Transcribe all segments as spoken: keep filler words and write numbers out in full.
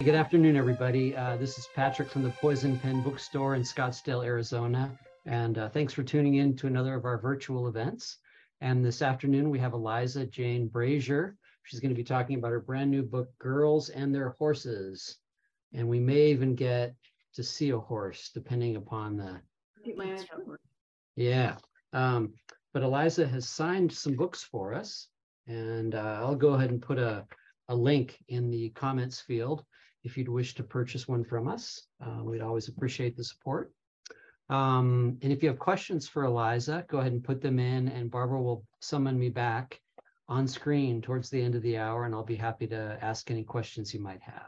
Good afternoon, everybody. Uh, this is Patrick from the Poison Pen Bookstore in Scottsdale, Arizona. And uh, thanks for tuning in to another of our virtual events. And this afternoon, we have Eliza Jane Brazier. She's going to be talking about her brand new book, Girls and Their Horses. And we may even get to see a horse, depending upon the... Yeah. Um, but Eliza has signed some books for us. And uh, I'll go ahead and put a, a link in the comments field if you'd wish to purchase one from us. Uh, we'd always appreciate the support. Um, and if you have questions for Eliza, go ahead and put them in, and Barbara will summon me back on screen towards the end of the hour, and I'll be happy to ask any questions you might have.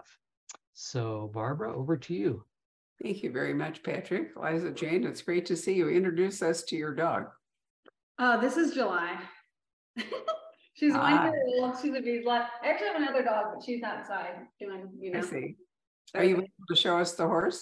So Barbara, over to you. Thank you very much, Patrick. Eliza Jane, it's great to see you. Introduce us to your dog. Uh, this is July. She's ah. one year old. She's a bees. I actually have another dog, but she's outside doing, you know. I see. Are you able to show us the horse?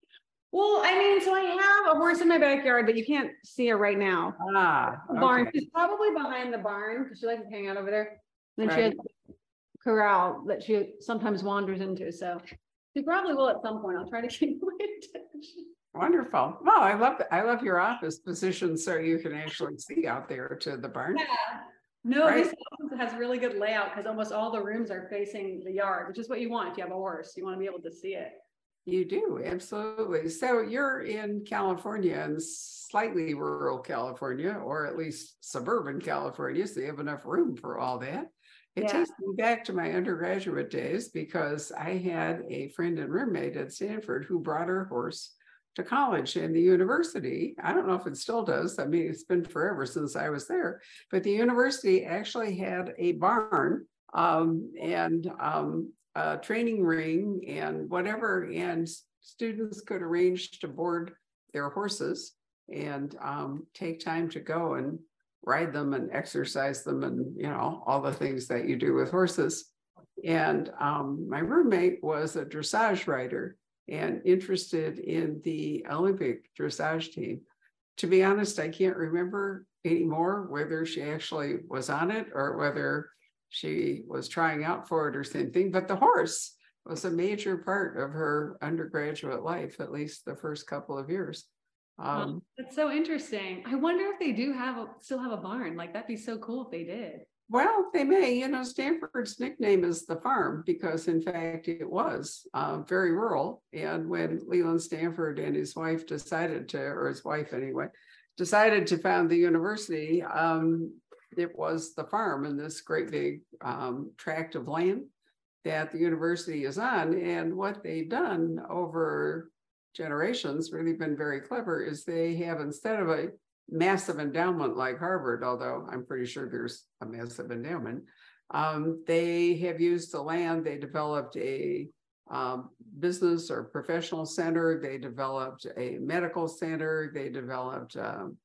Well, I mean, so I have a horse in my backyard, but you can't see her right now. Ah, okay. Barn. She's probably behind the barn because she likes to hang out over there. And then right. she has a corral that she sometimes wanders into. So she probably will at some point. I'll try to keep my attention. Wonderful. Well, I love I love your office position so you can actually see out there to the barn. Yeah. No, right. This office has really good layout because almost all the rooms are facing the yard, which is what you want if you have a horse. You want to be able to see it. You do, absolutely. So you're in California, and slightly rural California, or at least suburban California, so you have enough room for all that. It yeah. takes me back to my undergraduate days because I had a friend and roommate at Stanford who brought her horse to college, and the university, I don't know if it still does. I mean, it's been forever since I was there, but the university actually had a barn um, and um, a training ring and whatever, and students could arrange to board their horses and um, take time to go and ride them and exercise them and, you know, all the things that you do with horses. And um, my roommate was a dressage rider and interested in the Olympic dressage team. To be honest, I can't remember anymore whether she actually was on it or whether she was trying out for it or something, but the horse was a major part of her undergraduate life, at least the first couple of years. Um, oh, that's so interesting. I wonder if they do have a, still have a barn. Like, that'd be so cool if they did. Well, they may. You know, Stanford's nickname is the farm because, in fact, it was uh, very rural. And when Leland Stanford and his wife decided to, or his wife anyway, decided to found the university, um, it was the farm in this great big um, tract of land that the university is on. And what they've done over generations, really been very clever, is they have, instead of a massive endowment like Harvard, although I'm pretty sure there's a massive endowment, um, they have used the land. They developed a um, business or professional center. They developed a medical center. They developed um,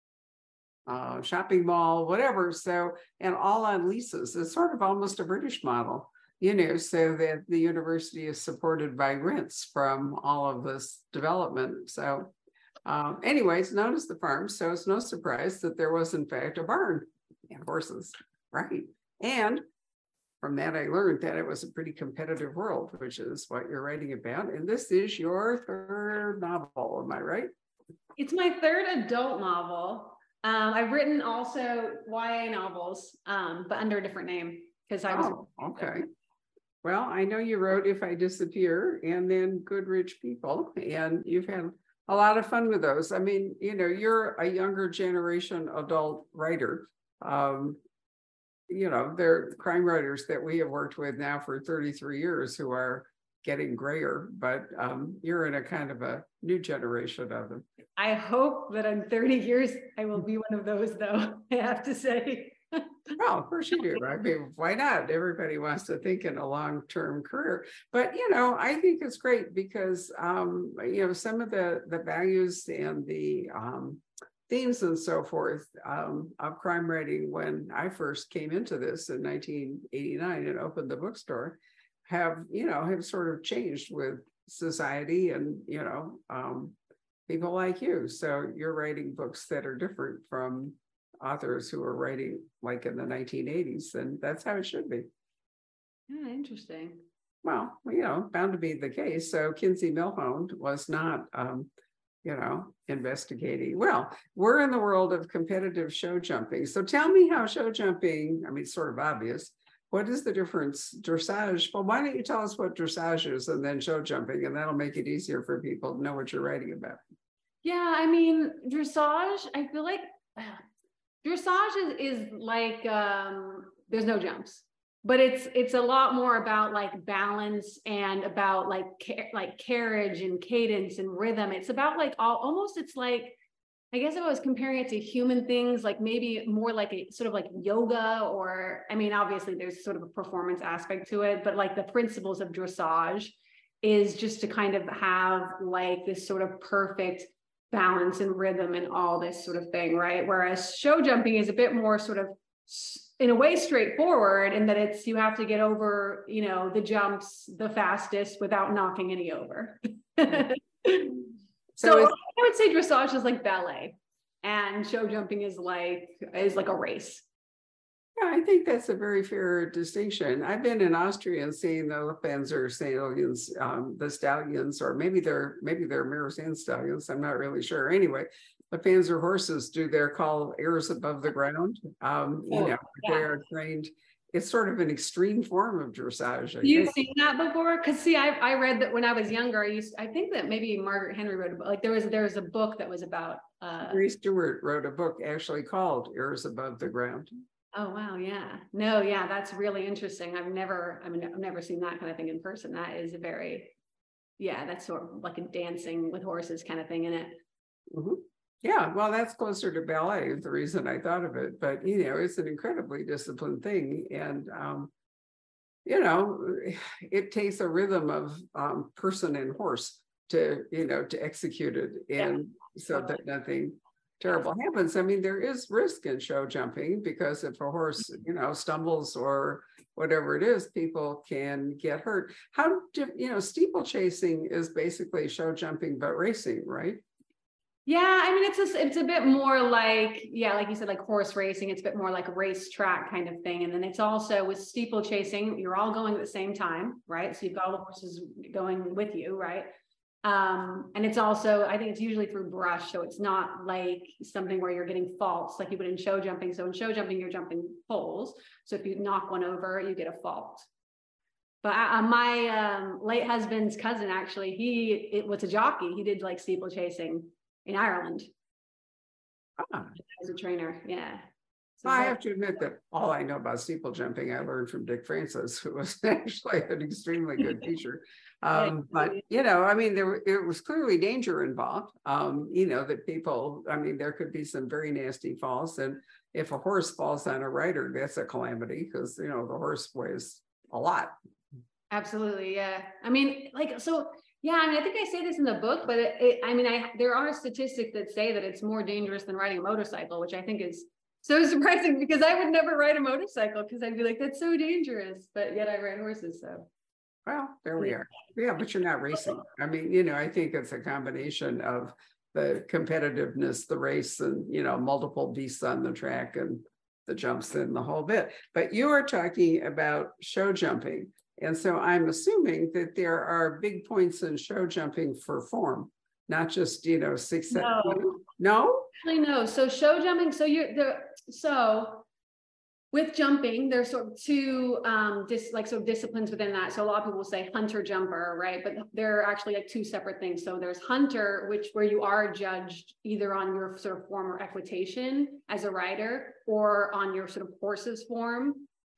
uh, shopping mall, whatever. So, and all on leases. It's sort of almost a British model, you know, so that the university is supported by rents from all of this development. So Um, anyway, it's known as the farm, so it's no surprise that there was, in fact, a barn and horses, right? And from that, I learned that it was a pretty competitive world, which is what you're writing about. And this is your third novel, am I right? It's my third adult novel. Um, I've written also Y A novels, um, but under a different name because I was. Oh, okay. Well, I know you wrote If I Disappear and then Good Rich People, and you've had a lot of fun with those. I mean, you know, you're a younger generation adult writer. Um, you know, they're crime writers that we have worked with now for thirty-three years who are getting grayer, but um, you're in a kind of a new generation of them. I hope that in thirty years, I will be one of those, though, I have to say. Well, of course you do. I mean, why not? Everybody wants to think in a long-term career. But, you know, I think it's great because, um, you know, some of the, the values and the um, themes and so forth um, of crime writing when I first came into this in nineteen eighty-nine and opened the bookstore have, you know, have sort of changed with society and, you know, um, people like you. So you're writing books that are different from authors who are writing like in the nineteen eighties, and that's how it should be. Yeah, interesting. Well, you know, bound to be the case. So Kinsey Milhone was not, um, you know, investigating. Well, we're in the world of competitive show jumping. So tell me how show jumping, I mean, it's sort of obvious. What is the difference? Dressage. Well, why don't you tell us what dressage is and then show jumping, and that'll make it easier for people to know what you're writing about. Yeah, I mean, dressage, I feel like uh, dressage is, is like, um, there's no jumps. But it's it's a lot more about like balance and about like like carriage and cadence and rhythm. It's about like all, almost it's like, I guess if I was comparing it to human things, like maybe more like a sort of like yoga, or I mean, obviously there's sort of a performance aspect to it, but like the principles of dressage is just to kind of have like this sort of perfect balance and rhythm and all this sort of thing, right? Whereas show jumping is a bit more sort of in a way straightforward, in that it's, you have to get over, you know, the jumps the fastest without knocking any over. so so I would say dressage is like ballet, and show jumping is like is like a race. Yeah, I think that's a very fair distinction. I've been in Austria and seen the Panzer stallions, um, the stallions, or maybe they're maybe they're Mersenne stallions. I'm not really sure. Anyway, the Panzer horses do their call airs above the ground. Um, you Oh, know, yeah. they are trained. It's sort of an extreme form of dressage. I You've think. seen that before? Because see, I I read that when I was younger. I used I think that maybe Margaret Henry wrote a book. Like there was there was a book that was about. Uh, Mary Stewart wrote a book actually called Airs Above the Ground. Oh, wow. Yeah. No, yeah, that's really interesting. I've never, I mean, I've never seen that kind of thing in person. That is a very, yeah, that's sort of like a dancing with horses kind of thing in it. Mm-hmm. Yeah, well, that's closer to ballet is the reason I thought of it. But, you know, it's an incredibly disciplined thing. And, um, you know, it takes a rhythm of um, person and horse to, you know, to execute it. And yeah. so that nothing terrible happens. I mean, there is risk in show jumping, because if a horse, you know, stumbles or whatever it is, people can get hurt. How do, you know, steeplechasing is basically show jumping, but racing, right? Yeah, I mean, it's a, it's a bit more like, yeah, like you said, like horse racing, it's a bit more like a racetrack kind of thing. And then it's also with steeplechasing, you're all going at the same time, right? So you've got all the horses going with you, right? Um, and it's also, I think it's usually through brush. So it's not like something where you're getting faults like you would in show jumping. So in show jumping, you're jumping poles. So if you knock one over, you get a fault. But uh, my um, late husband's cousin, actually, he it was a jockey. He did like steeplechasing in Ireland. Ah. As a trainer. Yeah. So I have to admit that all I know about steeple jumping, I learned from Dick Francis, who was actually an extremely good teacher. Um, but, you know, I mean, there it was clearly danger involved, um, you know, that people, I mean, there could be some very nasty falls. And if a horse falls on a rider, that's a calamity, because, you know, the horse weighs a lot. Absolutely. Yeah. I mean, like, so, yeah, I mean, I think I say this in the book, but it, it, I mean, I there are statistics that say that it's more dangerous than riding a motorcycle, which I think is so surprising, because I would never ride a motorcycle, because I'd be like, that's so dangerous. But yet I ride horses. So, well, there we are. Yeah, but you're not racing. I mean, you know, I think it's a combination of the competitiveness, the race, and, you know, multiple beasts on the track and the jumps and the whole bit. But you are talking about show jumping. And so I'm assuming that there are big points in show jumping for form, not just, you know, six, seven. no. No? Actually, no. So show jumping, so you're the, so with jumping, there's sort of two um dis, like sort of disciplines within that. So a lot of people will say hunter jumper, right? But they're actually like two separate things. So there's hunter, which where you are judged either on your sort of form or equitation as a rider, or on your sort of horse's form.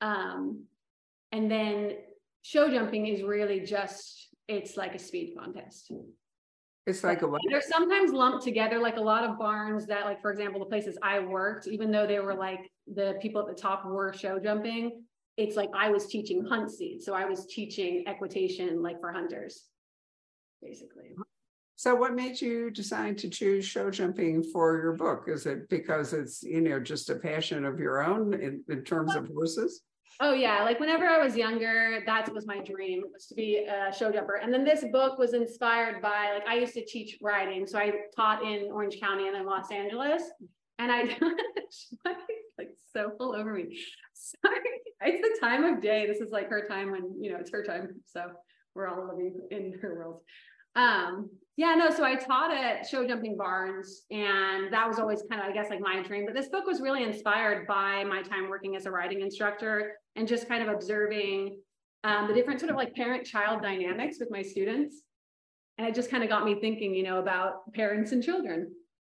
Um, and then show jumping is really just, it's like a speed contest. It's like a what? They're sometimes lumped together, like a lot of barns that, like, for example, the places I worked, even though they were like the people at the top were show jumping, it's like I was teaching hunt seed. So I was teaching equitation, like for hunters, basically. So what made you decide to choose show jumping for your book? Is it because it's, you know, just a passion of your own in, in terms of horses? Oh yeah, like whenever I was younger, that was my dream, was to be a show jumper. And then this book was inspired by, like, I used to teach riding. So I taught in Orange County and in Los Angeles. And I, like, so full over me. Sorry. it's the time of day. This is like her time when, you know, it's her time. So we're all living in her world. Um, yeah, no, so I taught at Show Jumping Barns, and that was always kind of, I guess, like my dream. But this book was really inspired by my time working as a riding instructor and just kind of observing um, the different sort of like parent-child dynamics with my students. And it just kind of got me thinking, you know, about parents and children,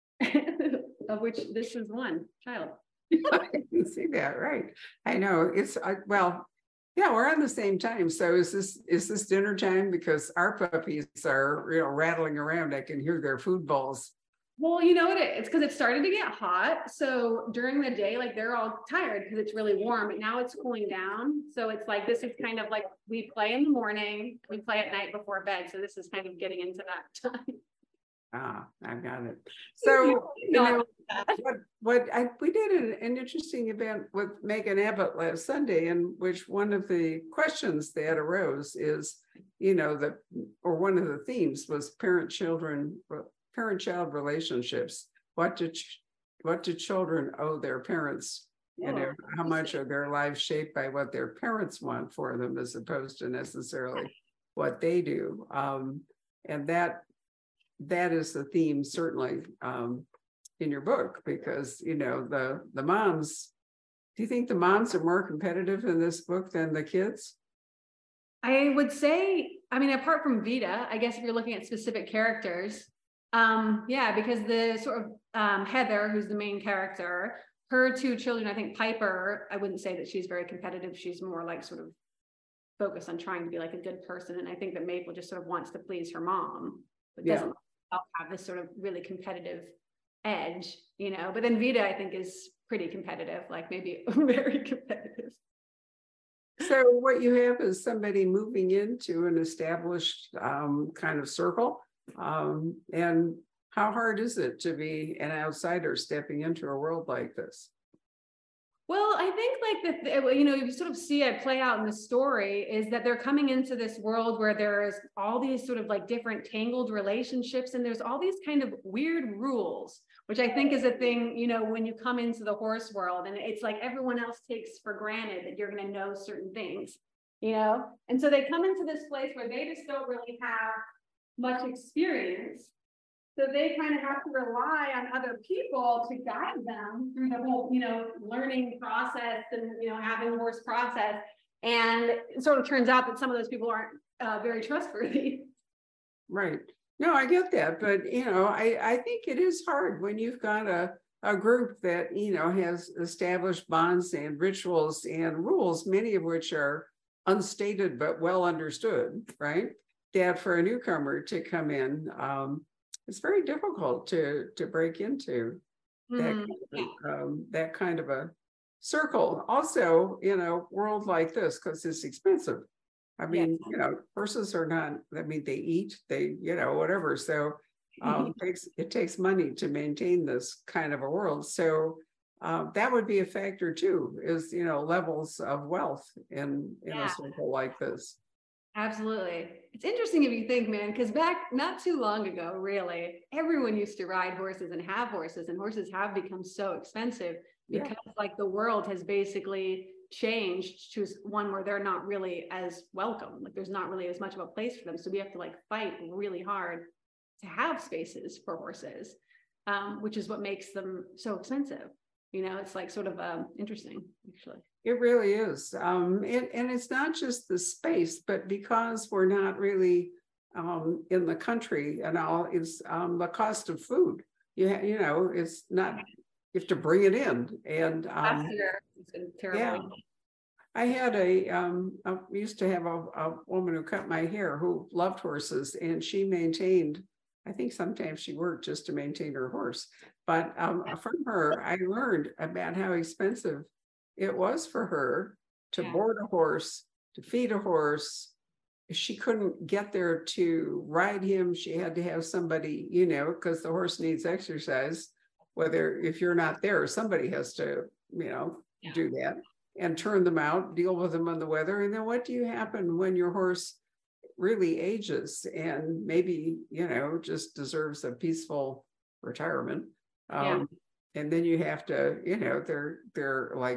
of which this is one child. I can see that, right? I know it's I, well, yeah, we're on the same time. So is this is this dinner time? Because our puppies are, you know, rattling around. I can hear their food bowls. Well, you know what? It, it's because it started to get hot. So during the day, like they're all tired because it's really warm. But now it's cooling down. So it's like this is kind of like we play in the morning, we play at night before bed. So this is kind of getting into that time. Ah, I got it. So you know what? What I we did an, an interesting event with Megan Abbott last Sunday, in which one of the questions that arose is, you know, the or one of the themes was parent-children, parent-child relationships. What do what do children owe their parents? You know, how much are their lives shaped by what their parents want for them, as opposed to necessarily what they do? Um, and that. That is the theme, certainly, um, in your book, because, you know, the the moms, do you think the moms are more competitive in this book than the kids? I would say, I mean, apart from Vita, I guess if you're looking at specific characters, um, yeah, because the sort of um, Heather, who's the main character, her two children, I think Piper, I wouldn't say that she's very competitive. She's more like sort of focused on trying to be like a good person. And I think that Maple just sort of wants to please her mom, but doesn't yeah. have this sort of really competitive edge, you know. But then Vita, I think, is pretty competitive, like maybe very competitive. So what you have is somebody moving into an established um, kind of circle. Um, and how hard is it to be an outsider stepping into a world like this? Well, I think like that, you know, you sort of see it play out in the story is that they're coming into this world where there's all these sort of like different tangled relationships, and there's all these kind of weird rules, which I think is a thing, you know, when you come into the horse world, and it's like everyone else takes for granted that you're going to know certain things, you know, and so they come into this place where they just don't really have much experience. So they kind of have to rely on other people to guide them through the whole, you know, learning process and, you know, having horse process. And it sort of turns out that some of those people aren't uh, very trustworthy. Right. No, I get that. But, you know, I, I think it is hard when you've got a, a group that, you know, has established bonds and rituals and rules, many of which are unstated but well understood, right? That for a newcomer to come in, um, it's very difficult to to break into that, Mm, kind of, yeah. um, that kind of a circle. Also, in a world like this, because it's expensive. I mean, Yes. you know, horses are not, I mean, they eat, they, you know, whatever. So um, it, takes, it takes money to maintain this kind of a world. So uh, that would be a factor too, is, you know, levels of wealth in, in Yeah. a circle like this. Absolutely. It's interesting if you think, man, because back not too long ago, really, everyone used to ride horses and have horses, and horses have become so expensive because yeah. like the world has basically changed to one where they're not really as welcome. Like there's not really as much of a place for them. So we have to like fight really hard to have spaces for horses, um, which is what makes them so expensive. You know, it's like sort of um, interesting, actually. It really is. Um, and, and it's not just the space, but because we're not really um, in the country and all, it's um, the cost of food. You, ha- you know, it's not, you have to bring it in. And um, it's been terrible. Yeah. I had a, um, I used to have a, a woman who cut my hair who loved horses, and she maintained, I think sometimes she worked just to maintain her horse. But um, from her, I learned about how expensive it was for her to yeah. board a horse, to feed a horse. She couldn't get there to ride him. She had to have somebody, you know, because the horse needs exercise, whether if you're not there, somebody has to, you know, yeah. do that and turn them out, deal with them on the weather. And then what do you happen when your horse really ages and maybe, you know, just deserves a peaceful retirement? Um, yeah. And then you have to, you know, they're, they're like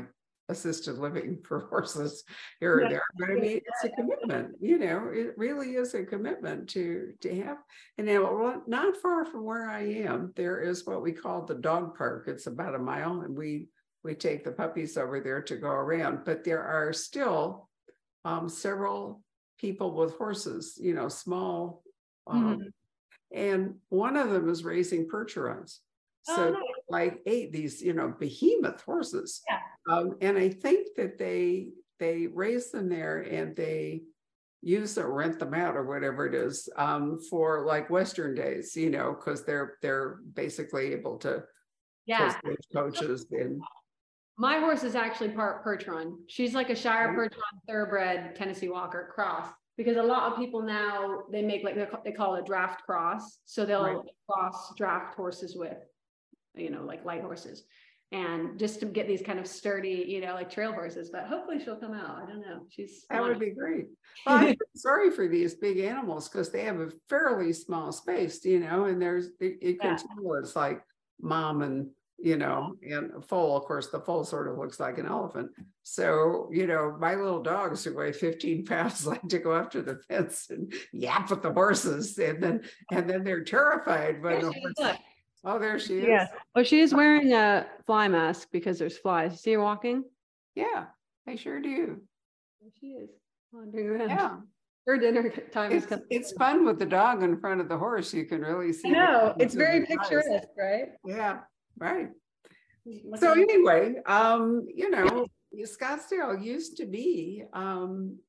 assisted living for horses here or Yeah. there, but I mean, it's a commitment, you know, it really is a commitment to, to have. And now, well, not far from where I am, there is what we call the dog park. It's about a mile, and we, we take the puppies over there to go around, but there are still um, several people with horses, you know, small, um, Mhm. and one of them is raising Percherons. Oh, So nice. like eight, these, you know, behemoth horses. Yeah. Um, and I think that they, they raise them there and they use or rent them out or whatever it is, um, for like Western days, you know, because they're, they're basically able to, Yeah. to switch coaches and. My horse is actually part Percheron. She's like a Shire Right. Percheron thoroughbred Tennessee Walker cross, because a lot of people now, they make like, they ca- they call it a draft cross. So they'll Right. cross draft horses with, you know, like light horses. And just to get these kind of sturdy, you know, like trail horses, but hopefully she'll come out. I don't know. She's. That would be great. Well, I'm sorry for these big animals because they have a fairly small space, you know, and there's, you you can Yeah. tell it's like mom and, you know, and a foal, of course, the foal sort of looks like an elephant. So, you know, my little dogs who weigh fifteen pounds like to go up to the fence and yap at the horses, and then, and then they're terrified when There the she is, horse- look. oh, there she is. Yeah. Well, she is wearing a fly mask because there's flies. See her walking? Yeah, I sure do. There she is. Wandering around. Yeah. Her dinner time is It's, coming. it's fun with the dog in front of the horse. You can really see. I know, the it's very eyes. picturesque, right? Yeah, right. Look So at- anyway, um, you know, Scottsdale used to be um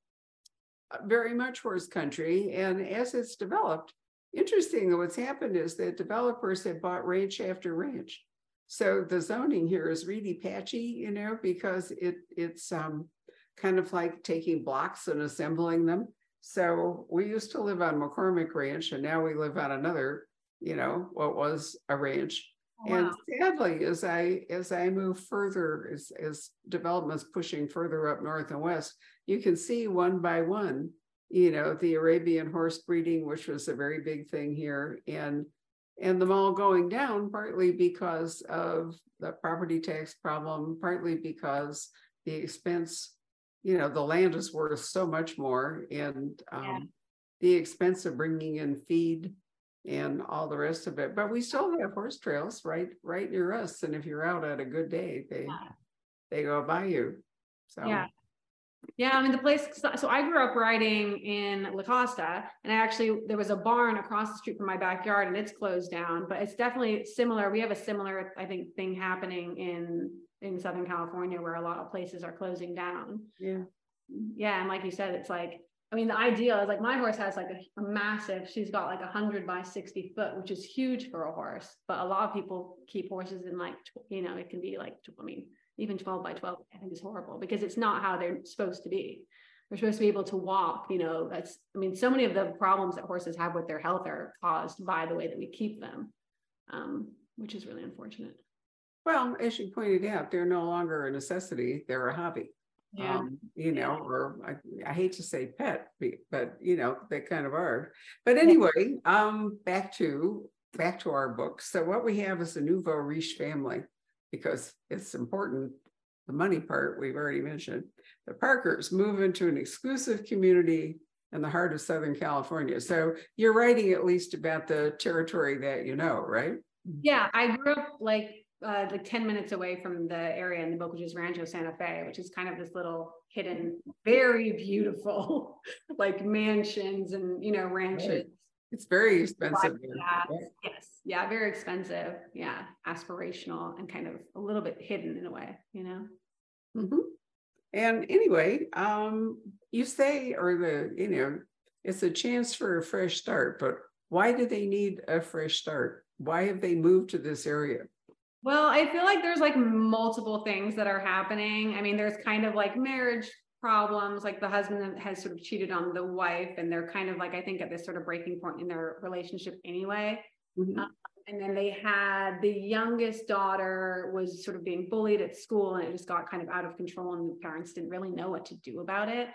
very much horse country, and as it's developed, interesting what's happened is that developers have bought ranch after ranch. So the zoning here is really patchy, you know, because it it's um kind of like taking blocks and assembling them. So we used to live on McCormick Ranch, and now we live on another, you know, what was a ranch. Oh, And wow. sadly, as I as I move further, as as development's pushing further up north and west, you can see one by one, you know, the Arabian horse breeding, which was a very big thing here, and and them all going down, partly because of the property tax problem, partly because the expense, you know, the land is worth so much more, and um, Yeah. the expense of bringing in feed and all the rest of it. But we still have horse trails right right near us, and if you're out at a good day, they Yeah. they go by you. So Yeah. Yeah, I mean, the place, so I grew up riding in La Costa, and I actually, there was a barn across the street from my backyard, and it's closed down, but it's definitely similar. We have a similar, I think, thing happening in, in Southern California, where a lot of places are closing down. yeah, Yeah, and like you said, it's like, I mean, the ideal is like, my horse has like a, a massive, she's got like a hundred by sixty foot, which is huge for a horse, but a lot of people keep horses in like, tw- you know, it can be like, tw- I mean, even twelve by twelve, I think is horrible, because it's not how they're supposed to be. They're supposed to be able to walk, you know, that's, I mean, so many of the problems that horses have with their health are caused by the way that we keep them, um, which is really unfortunate. well, as you pointed out, they're no longer a necessity, they're a hobby. Um, you know, or I, I hate to say pet, be- but you know, they kind of are. But anyway, um, back to back to our book. So what we have is a nouveau riche family, because it's important. The money part we've already mentioned. The Parkers move into an exclusive community in the heart of Southern California. So you're writing at least about the territory that you know, right? Yeah, I grew up like uh, like ten minutes away from the area in the book, which is Rancho Santa Fe, which is kind of this little hidden, very beautiful, like mansions and, you know, ranches. Right. It's very expensive. Like there. that. Yeah. Yes, yeah, very expensive. Yeah, aspirational and kind of a little bit hidden in a way, you know. Mhm. And anyway, um, you say, or the, you know, it's a chance for a fresh start, but why do they need a fresh start? Why have they moved to this area? Well, I feel like there's like multiple things that are happening. I mean, there's kind of like marriage problems, like the husband has sort of cheated on the wife, and they're kind of like, I think, at this sort of breaking point in their relationship anyway. Mhm. Um, and then they had the youngest daughter was sort of being bullied at school, and it just got kind of out of control, and the parents didn't really know what to do about it.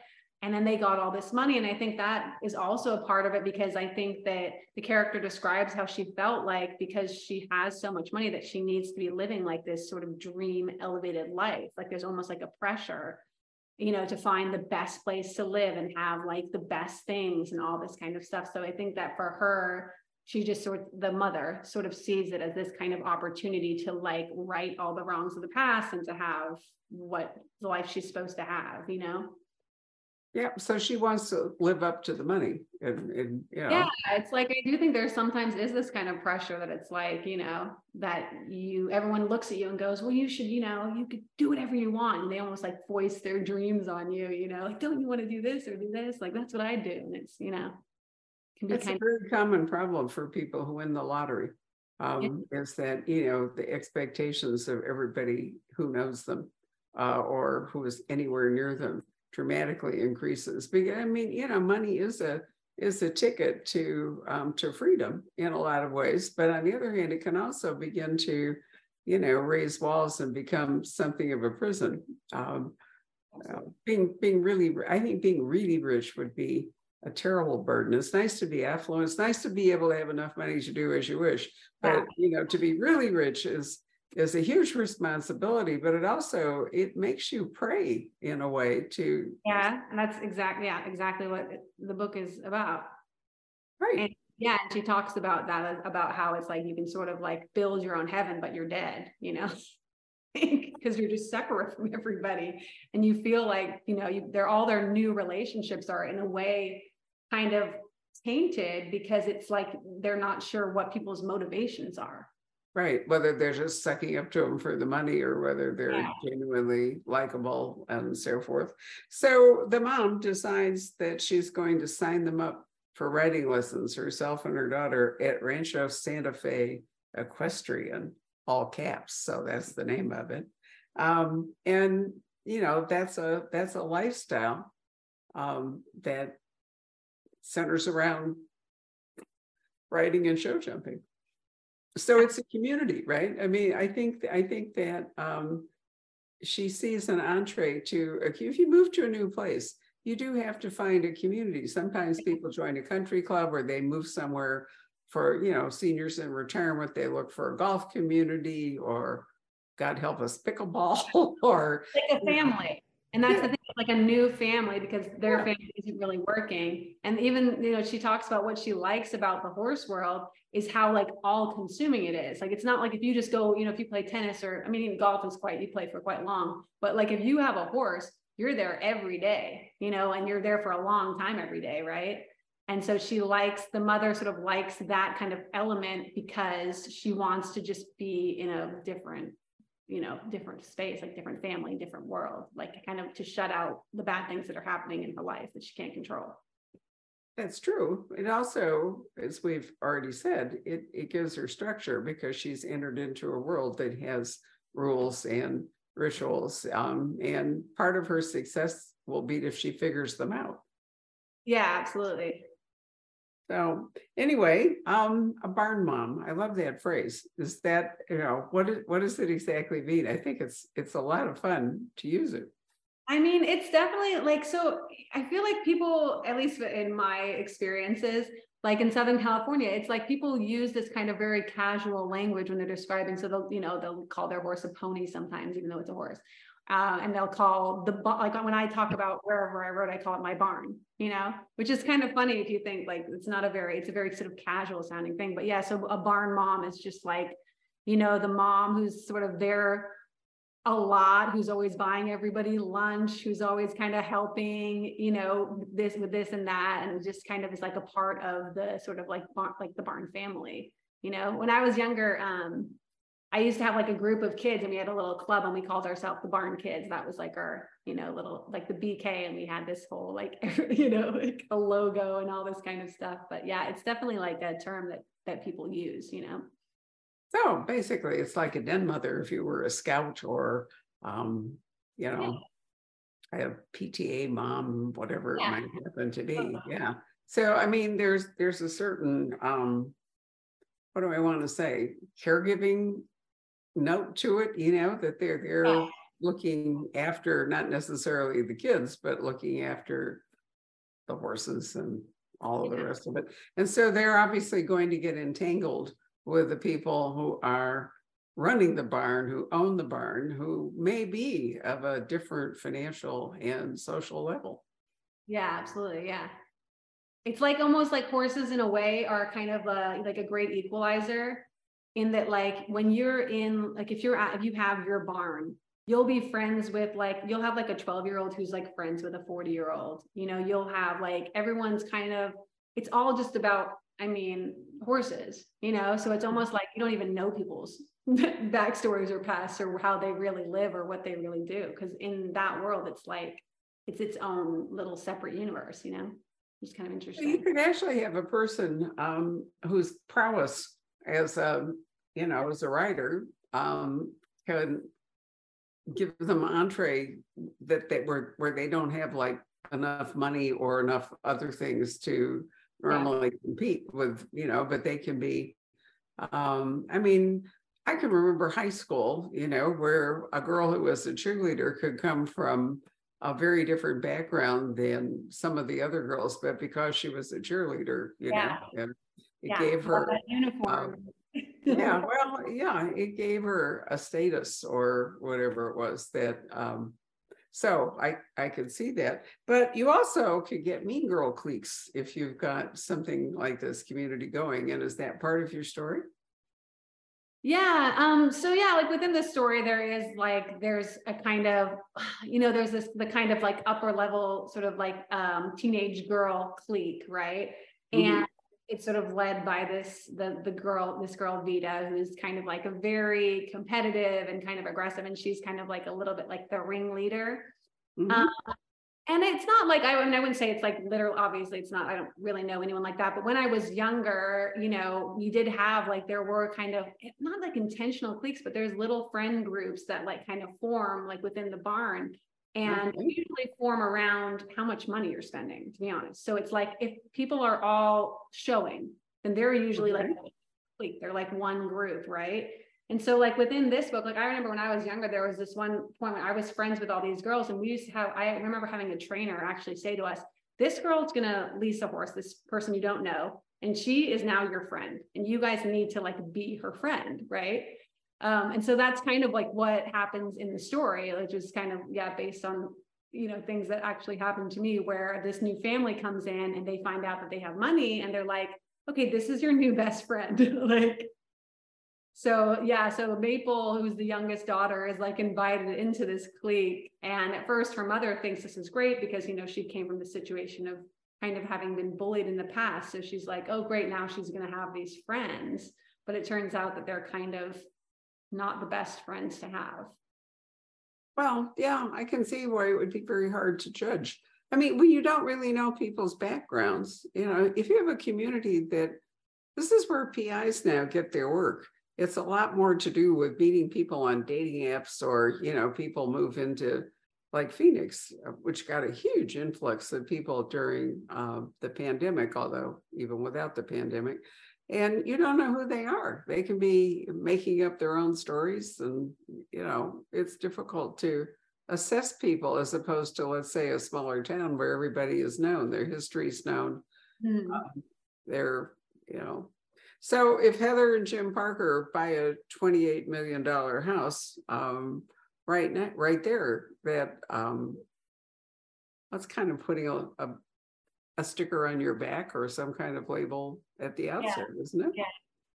And then they got all this money. And I think that is also a part of it, because I think that the character describes how she felt like, because she has so much money, that she needs to be living like this sort of dream elevated life. Like there's almost like a pressure, you know, to find the best place to live and have like the best things and all this kind of stuff. So I think that for her, she just sort of, the mother sort of sees it as this kind of opportunity to like right all the wrongs of the past and to have what the life she's supposed to have, you know? Yeah, so she wants to live up to the money, and, and you know. Yeah, it's like, I do think there sometimes is this kind of pressure that it's like, you know, that you, everyone looks at you and goes, well, you should, you know, you could do whatever you want. And they almost like voice their dreams on you, you know, like, don't you want to do this or do this? Like, that's what I do. And it's, you know, can be It's kind a very common problem for people who win the lottery, um, Yeah. is that, you know, the expectations of everybody who knows them, uh, or who is anywhere near them dramatically increases. Because I mean, you know, money is a is a ticket to um, to freedom in a lot of ways. But on the other hand, it can also begin to, you know, raise walls and become something of a prison. Um, uh, being being really, I think being really rich would be a terrible burden. It's nice to be affluent. It's nice to be able to have enough money to do as you wish. But Yeah. you know, to be really rich is is a huge responsibility, but it also, it makes you pray in a way to. Yeah, and that's exactly, yeah, exactly what it- the book is about. Right. And yeah, and she talks about that, about how it's like you can sort of like build your own heaven, but you're dead, you know, because you're just separate from everybody. And you feel like, you know, you, they're all their new relationships are in a way kind of tainted, because it's like they're not sure what people's motivations are. Right, whether they're just sucking up to them for the money or whether they're Yeah. genuinely likable and so forth. So the mom decides that she's going to sign them up for riding lessons, herself and her daughter, at Rancho Santa Fe Equestrian, all caps. So that's the name of it. Um, and you know, that's a that's a lifestyle um, that centers around riding and show jumping. So it's a community, right? I mean, I think I think that um, she sees an entree to, if you move to a new place, you do have to find a community. Sometimes people join a country club, or they move somewhere for, you know, seniors in retirement. They look for a golf community, or God help us, pickleball, or Like a family. And that's Yeah. the thing, like a new family, because their Yeah. family isn't really working. And even, you know, she talks about what she likes about the horse world is how like all consuming it is. Like, it's not like if you just go, you know, if you play tennis, or I mean, even golf is quite, you play for quite long, but like if you have a horse, you're there every day, you know, and you're there for a long time every day, right? And so she likes, the mother sort of likes that kind of element, because she wants to just be in a different, you know, different space, like different family, different world, like kind of to shut out the bad things that are happening in her life that she can't control. That's true. It also, as we've already said, it, it gives her structure, because she's entered into a world that has rules and rituals. Um, and part of her success will be if she figures them out. Yeah, absolutely. So anyway, um, a barn mom. I love that phrase. Is that, you know, what is, what does it exactly mean? I think it's it's a lot of fun to use it. I mean, it's definitely like, so I feel like people, at least in my experiences, like in Southern California, it's like people use this kind of very casual language when they're describing. So they'll, you know, they'll call their horse a pony sometimes, even though it's a horse. Uh, and they'll call the, like when I talk about wherever I rode, I call it my barn, you know, which is kind of funny if you think like, it's not a very, it's a very sort of casual sounding thing. But yeah, so a barn mom is just like, you know, the mom who's sort of there a lot, who's always buying everybody lunch, who's always kind of helping, you know, this with this and that, and just kind of is like a part of the sort of like barn, like the barn family. You know, when I was younger, um, I used to have like a group of kids, and we had a little club, and we called ourselves the Barn Kids. That was like our, you know, little like the B K, and we had this whole like, you know, like a logo and all this kind of stuff. But yeah, it's definitely like a term that that people use, you know. So basically, it's like a den mother if you were a scout, or, um, you know, I have P T A mom, whatever Yeah. it might happen to be. Yeah. So, I mean, there's there's a certain, um, what do I want to say, caregiving note to it, you know, that they're they're Yeah. looking after not necessarily the kids, but looking after the horses and all of the Yeah. rest of it. And so they're obviously going to get entangled with the people who are running the barn, who own the barn, who may be of a different financial and social level. Yeah, absolutely. Yeah. It's like almost like horses in a way are kind of a, like a great equalizer in that, like when you're in, like if you're at, if you have your barn, you'll be friends with like, you'll have like a twelve year old who's like friends with a forty year old, you know, you'll have like, everyone's kind of, it's all just about, I mean, horses, you know, so it's almost like you don't even know people's backstories or past or how they really live or what they really do. Because in that world, it's like, it's its own little separate universe, you know, it's kind of You interesting. could actually have a person um, whose prowess as a, you know, as a writer um, can give them entree that they were where they don't have like enough money or enough other things to normally yeah. compete with, you know, but they can be, um, I mean, I can remember high school, you know, where a girl who was a cheerleader could come from a very different background than some of the other girls, but because she was a cheerleader, you yeah. know, and it yeah. gave her that uniform. Um, yeah, well, yeah, it gave her a status or whatever it was that. Um, so I I could see that, but you also could get mean girl cliques if you've got something like this community going. And is that part of your story? Yeah. Um, so yeah, like within the story, there is like, there's a kind of, you know, there's this, the kind of like upper level sort of like um, teenage girl clique, right? Mm-hmm. And it's sort of led by this, the, the girl, this girl, Vita, who's kind of like a very competitive and kind of aggressive. And she's kind of like a little bit like the ringleader. Mm-hmm. Um, And it's not like, I, I mean, I wouldn't say it's like literal, obviously it's not, I don't really know anyone like that. But when I was younger, you know, you did have like, there were kind of, not like intentional cliques, but there's little friend groups that like kind of form like within the barn and okay. usually form around how much money you're spending, to be honest. So it's like, if people are all showing, then they're usually okay. like a clique, they're like one group, right? And so like within this book, like I remember when I was younger, there was this one point when I was friends with all these girls and we used to have, I remember having a trainer actually say to us, this girl's going to lease a horse, this person you don't know, and she is now your friend and you guys need to like be her friend. Right. Um, and so that's kind of like what happens in the story, which is kind of, yeah, based on, you know, things that actually happened to me where this new family comes in and they find out that they have money and they're like, okay, this is your new best friend. Like, So yeah, so Maple, who's the youngest daughter, is like invited into this clique. And at first her mother thinks this is great because, you know, she came from the situation of kind of having been bullied in the past. So she's like, oh, great, now she's going to have these friends. But it turns out that they're kind of not the best friends to have. Well, yeah, I can see why it would be very hard to judge. I mean, when you don't really know people's backgrounds, you know, if you have a community that, this is where P Is now get their work. It's a lot more to do with meeting people on dating apps or, you know, people move into like Phoenix, which got a huge influx of people during uh, the pandemic, although even without the pandemic. And you don't know who they are. They can be making up their own stories. And, you know, it's difficult to assess people as opposed to, let's say, a smaller town where everybody is known, their history is known. Mm-hmm. um, they're, you know, So if Heather and Jim Parker buy a twenty-eight million dollars house, um, right now, right there, that um, that's kind of putting a, a, a sticker on your back or some kind of label at the outset, yeah. Isn't it?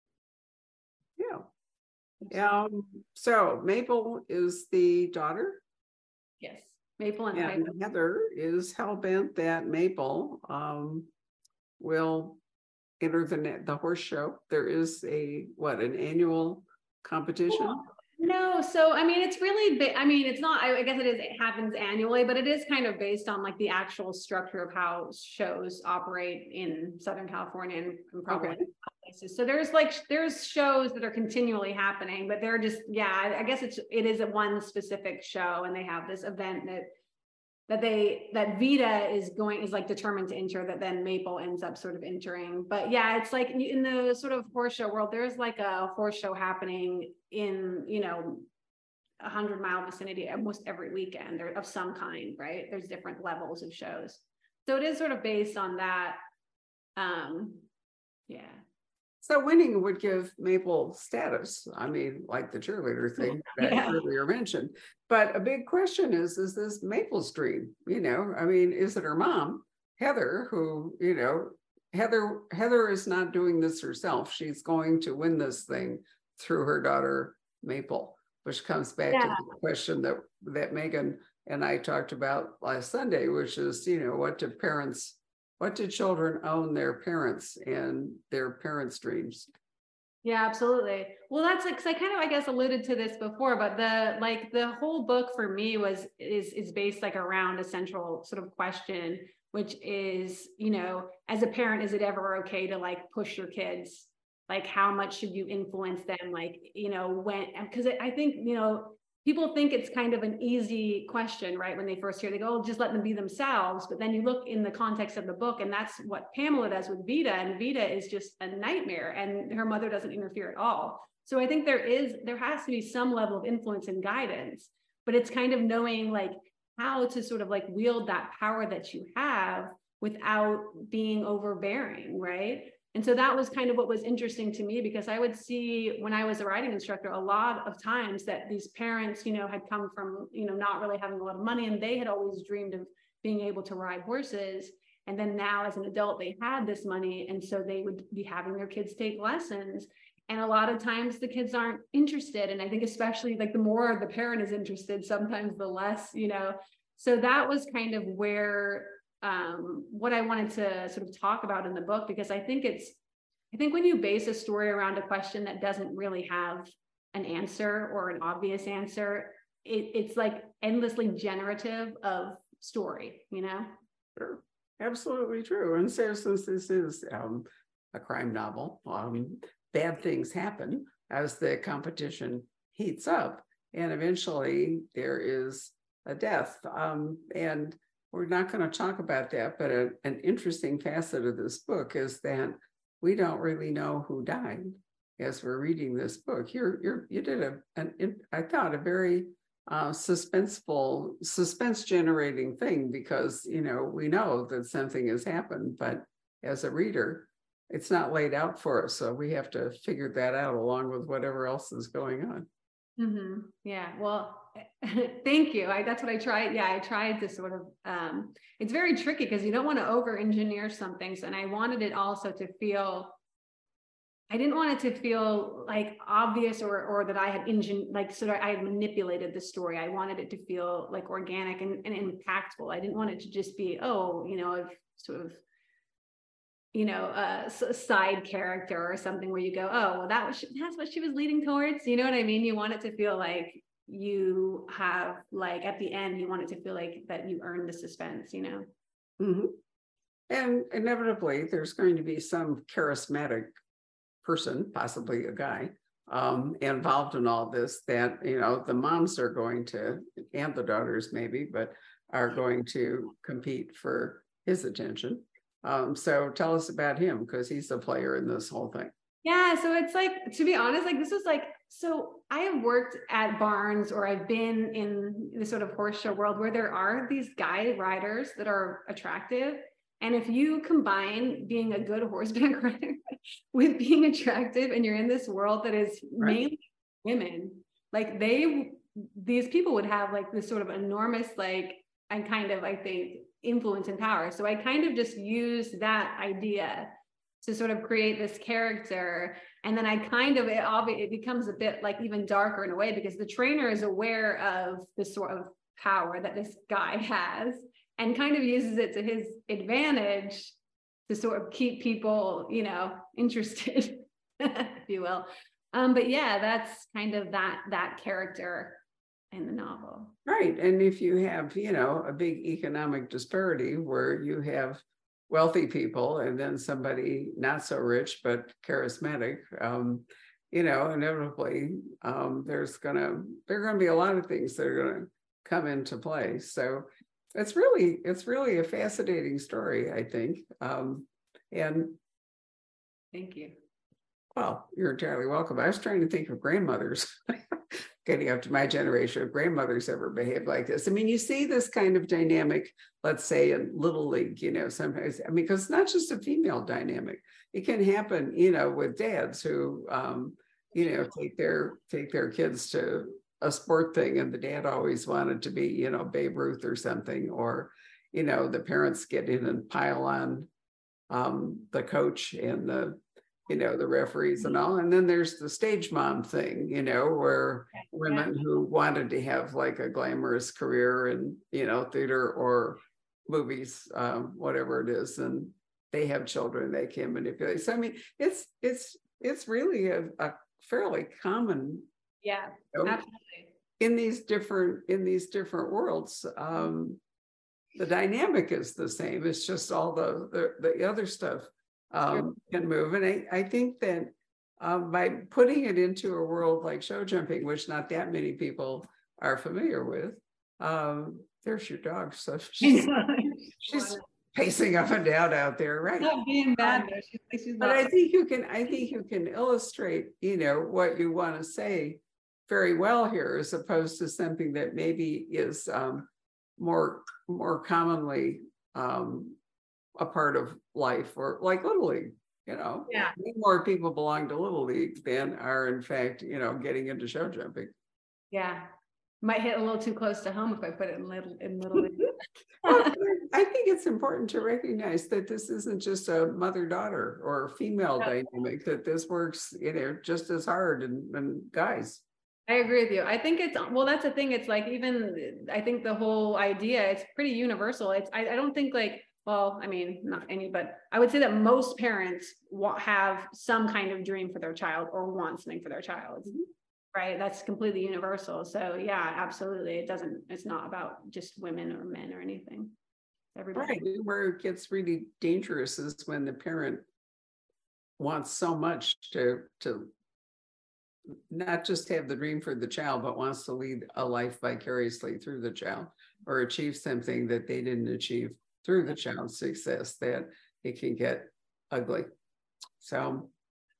Yeah. Yeah. Um, so Maple is the daughter. Yes. Maple and, and Heather. Heather is hell-bent that Maple um, will enter the the horse show. There is a what an annual competition. Well, no, so I mean it's really I mean it's not I guess it is it happens annually, but it is kind of based on like the actual structure of how shows operate in Southern California and, and probably okay. places. So there's like there's shows that are continually happening, but they're just yeah I guess it's it is a one specific show and they have this event that that they, that Vita is going, is like determined to enter, that then Maple ends up sort of entering. But yeah, it's like in the sort of horse show world, there's like a horse show happening in, you know, a hundred mile vicinity almost every weekend or of some kind, right? There's different levels of shows. So it is sort of based on that. Um, yeah. So winning would give Maple status. I mean, like the cheerleader thing that Yeah. I earlier mentioned. But a big question is, is this Maple's dream? You know, I mean, is it her mom, Heather, who, you know, Heather, Heather is not doing this herself. She's going to win this thing through her daughter, Maple, which comes back Yeah. to the question that, that Megan and I talked about last Sunday, which is, you know, what do parents What do children own their parents and their parents' dreams? Yeah, absolutely. Well, that's like, 'cause I kind of, I guess, alluded to this before, but the, like, the whole book for me was, is, is based like around a central sort of question, which is, you know, as a parent, is it ever okay to like push your kids? Like, how much should you influence them? Like, you know, when, because I think, you know, people think it's kind of an easy question, right? When they first hear, they go, oh, just let them be themselves. But then you look in the context of the book, and that's what Pamela does with Vita. And Vita is just a nightmare, and her mother doesn't interfere at all. So I think there is, there has to be some level of influence and guidance, but it's kind of knowing like how to sort of like wield that power that you have without being overbearing, right? And so that was kind of what was interesting to me, because I would see when I was a riding instructor, a lot of times that these parents, you know, had come from, you know, not really having a lot of money, and they had always dreamed of being able to ride horses. And then now as an adult, they had this money. And so they would be having their kids take lessons. And a lot of times the kids aren't interested. And I think especially like the more the parent is interested, sometimes the less, you know. So that was kind of where um what I wanted to sort of talk about in the book, because I think it's I think when you base a story around a question that doesn't really have an answer or an obvious answer, it, it's like endlessly generative of story, you know. Sure. Absolutely true. And so since this is um, a crime novel, um, bad things happen as the competition heats up, and eventually there is a death. Um, and we're not going to talk about that, but a, an interesting facet of this book is that we don't really know who died as we're reading this book. You're, you're, you did a, an, I thought, a very uh, suspenseful, suspense-generating thing, because, you know, we know that something has happened, but as a reader, it's not laid out for us. So we have to figure that out along with whatever else is going on. Mm-hmm. Yeah, well, thank you. I, that's what I tried. Yeah, I tried to sort of, um, it's very tricky because you don't want to over engineer some things. And I wanted it also to feel, I didn't want it to feel like obvious or, or that I had engine, like sort of I had manipulated the story. I wanted it to feel like organic and, and impactful. I didn't want it to just be, oh, you know, I've sort of, you know, a, a side character or something where you go, oh, well, that was, that's what she was leading towards. You know what I mean? You want it to feel like you have, like, at the end, you want it to feel like that you earned the suspense, you know? Mm-hmm. And inevitably, there's going to be some charismatic person, possibly a guy, um, involved in all this that, you know, the moms are going to, and the daughters maybe, but are going to compete for his attention. Um, so tell us about him, because he's the player in this whole thing. Yeah, so it's like, to be honest, like this was like, so I have worked at barns, or I've been in the sort of horse show world where there are these guy riders that are attractive. And if you combine being a good horseback rider with being attractive, and you're in this world that is Right. mainly women, like they, these people would have like this sort of enormous, like, and kind of, I think, influence and power. So I kind of just used that idea to sort of create this character. And then I kind of, it, it becomes a bit like even darker in a way, because the trainer is aware of the sort of power that this guy has and kind of uses it to his advantage to sort of keep people, you know, interested, if you will. Um, but yeah, that's kind of that, that character in the novel. Right. And if you have, you know, a big economic disparity where you have wealthy people and then somebody not so rich but charismatic, um, you know, inevitably um, there's gonna there are gonna be a lot of things that are gonna come into play. So it's really it's really a fascinating story, I think. Um, and Thank you. well, you're entirely welcome. I was trying to think of grandmothers getting up to my generation of grandmothers ever behaved like this. I mean, you see this kind of dynamic, let's say in Little League, you know, sometimes, I mean, because it's not just a female dynamic. It can happen, you know, with dads who, um, you know, take their take their kids to a sport thing, and the dad always wanted to be, you know, Babe Ruth or something, or, you know, the parents get in and pile on um, the coach and the, you know, the referees and all. And then there's the stage mom thing, you know, where women yeah. who wanted to have like a glamorous career in, you know, theater or movies, um, whatever it is, and they have children they can manipulate. So I mean, it's it's it's really a, a fairly common, yeah, you know, absolutely, in these different in these different worlds. Um, the dynamic is the same. It's just all the the, the other stuff um, can move, and I I think that um, by putting it into a world like show jumping, which not that many people are familiar with, um, there's your dog. So she's she's pacing up and down out there, right? Not being bad, though. She's, she's but I think you can, I think you can illustrate, you know, what you want to say very well here, as opposed to something that maybe is um, more, more commonly um, a part of life, or like Little League, you know. Yeah. More people belong to Little League than are, in fact, you know, getting into show jumping. Yeah. Might hit a little too close to home if I put it in little in Little League. Well, I think it's important to recognize that this isn't just a mother-daughter or female yeah. dynamic, that this works, you know, just as hard in, in guys. I agree with you. I think it's, well, that's the thing. It's like, even, I think the whole idea, it's pretty universal. It's, I, I don't think like, well, I mean, not any, but I would say that most parents want, have some kind of dream for their child or want something for their child. Mm-hmm. Right, that's completely universal. So yeah, absolutely. It doesn't, it's not about just women or men or anything. Everybody. Right. Where it gets really dangerous is when the parent wants so much to to not just have the dream for the child, but wants to lead a life vicariously through the child, or achieve something that they didn't achieve through the child's success, that it can get ugly. So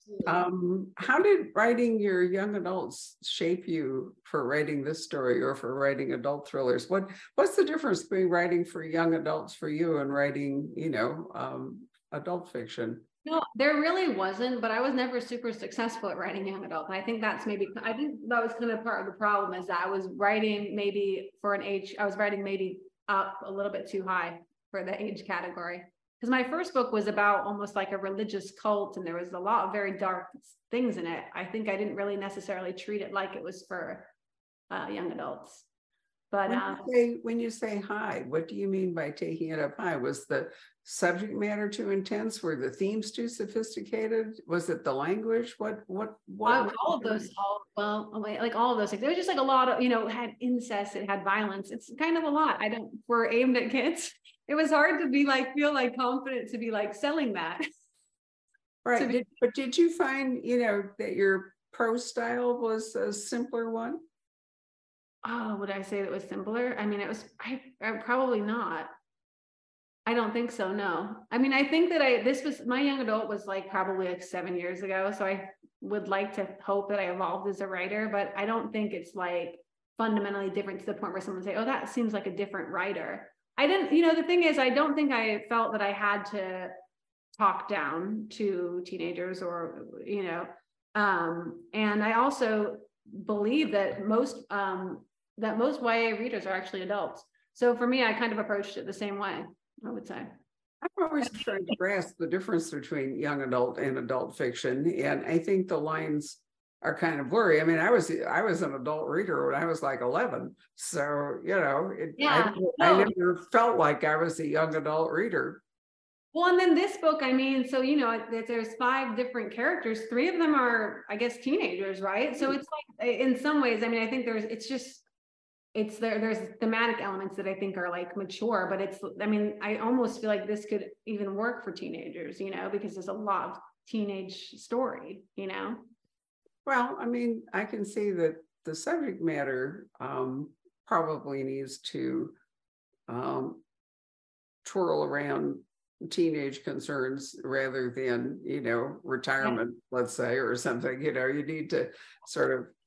Um, how did writing your young adults shape you for writing this story, or for writing adult thrillers? What what's the difference between writing for young adults for you and writing, you know, um, adult fiction? No, there really wasn't, but I was never super successful at writing young adult. I think that's maybe, I think that was kind of part of the problem, is that I was writing maybe for an age, I was writing maybe up a little bit too high for the age category. Because my first book was about almost like a religious cult, and there was a lot of very dark things in it. I think I didn't really necessarily treat it like it was for uh, young adults. But when, um, you say, when you say high, what do you mean by taking it up high? Was the subject matter too intense? Were the themes too sophisticated? Was it the language? What, what, what? all, all of those, all, well, like all of those things. It was just like a lot of, you know, it had incest, it had violence. It's kind of a lot. I don't, we're aimed at kids. It was hard to be like, feel like confident to be like selling that. Right. Did, but did you find, you know, that your prose style was a simpler one? Oh, would I say it was simpler? I mean, it was, I, I probably not. I don't think so. No. I mean, I think that I, this was, my young adult was like probably like seven years ago. So I would like to hope that I evolved as a writer, but I don't think it's like fundamentally different to the point where someone would say, oh, that seems like a different writer. I didn't, you know, the thing is, I don't think I felt that I had to talk down to teenagers, or, you know, um, and I also believe that most, um, that most Y A readers are actually adults. So for me, I kind of approached it the same way, I would say. I'm always trying to grasp the difference between young adult and adult fiction. And I think the lines are kind of blurry. I mean, I was I was an adult reader when I was like eleven. So, you know, it, yeah, I, no. I never felt like I was a young adult reader. Well, and then this book, I mean, so, you know, there's five different characters. Three of them are, I guess, teenagers, right? So it's like, in some ways, I mean, I think there's, it's just, it's there, there's thematic elements that I think are like mature, but it's, I mean, I almost feel like this could even work for teenagers, you know, because there's a lot of teenage story, you know? Well, I mean, I can see that the subject matter um, probably needs to um, twirl around teenage concerns rather than, you know, retirement, yeah. let's say, or something. You know, you need to sort of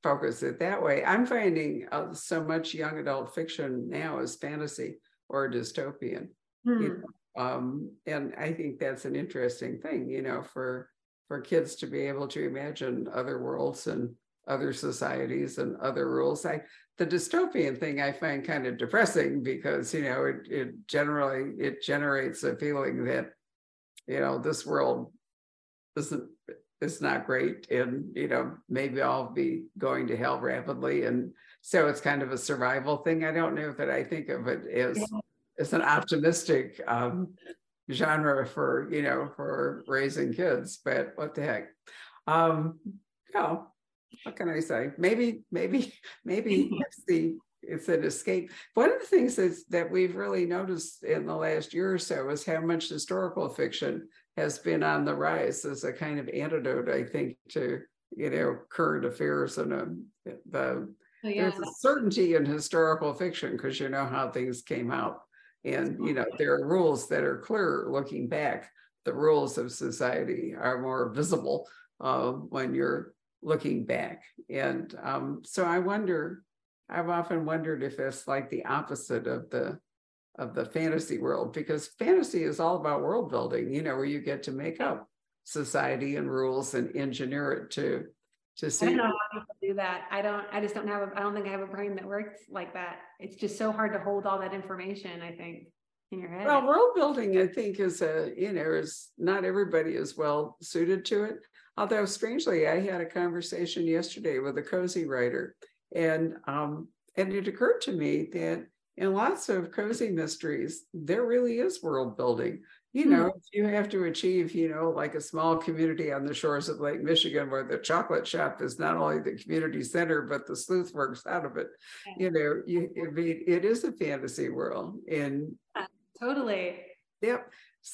focus it that way. I'm finding uh, so much young adult fiction now is fantasy or dystopian. Hmm. You know, um, and I think that's an interesting thing, you know, for for kids to be able to imagine other worlds and other societies and other rules. I the dystopian thing I find kind of depressing because, you know, it it generally it generates a feeling that, you know, this world isn't it's not great, and you know, maybe I'll be going to hell rapidly, and so it's kind of a survival thing. I don't know that I think of it as Yeah. as an optimistic um, genre for, you know, for raising kids, but what the heck. Um, you know, what can I say? Maybe, maybe, maybe it's the it's an escape. One of the things that's, that we've really noticed in the last year or so is how much historical fiction has been on the rise as a kind of antidote, I think, to, you know, current affairs and um, the So, yeah, there's a certainty in historical fiction because you know how things came out, and you know there are rules that are clear looking back. The rules of society are more visible uh, when you're looking back, and um, so I wonder. I've often wondered if it's like the opposite of the of the fantasy world, because fantasy is all about world building, you know, where you get to make up society and rules and engineer it to to I see. don't know how people do that. I don't, I just don't have, a, I don't think I have a brain that works like that. It's just so hard to hold all that information, I think, in your head. Well, world building, I think, is a, you know, is not everybody is well suited to it. Although strangely, I had a conversation yesterday with a cozy writer, and um, and it occurred to me that in lots of cozy mysteries, there really is world building. You know, if you have to achieve, you know, like a small community on the shores of Lake Michigan where the chocolate shop is not only the community center, but the sleuth works out of it. Yeah. You know, you, I mean, it is a fantasy world. And Yeah, totally. yep.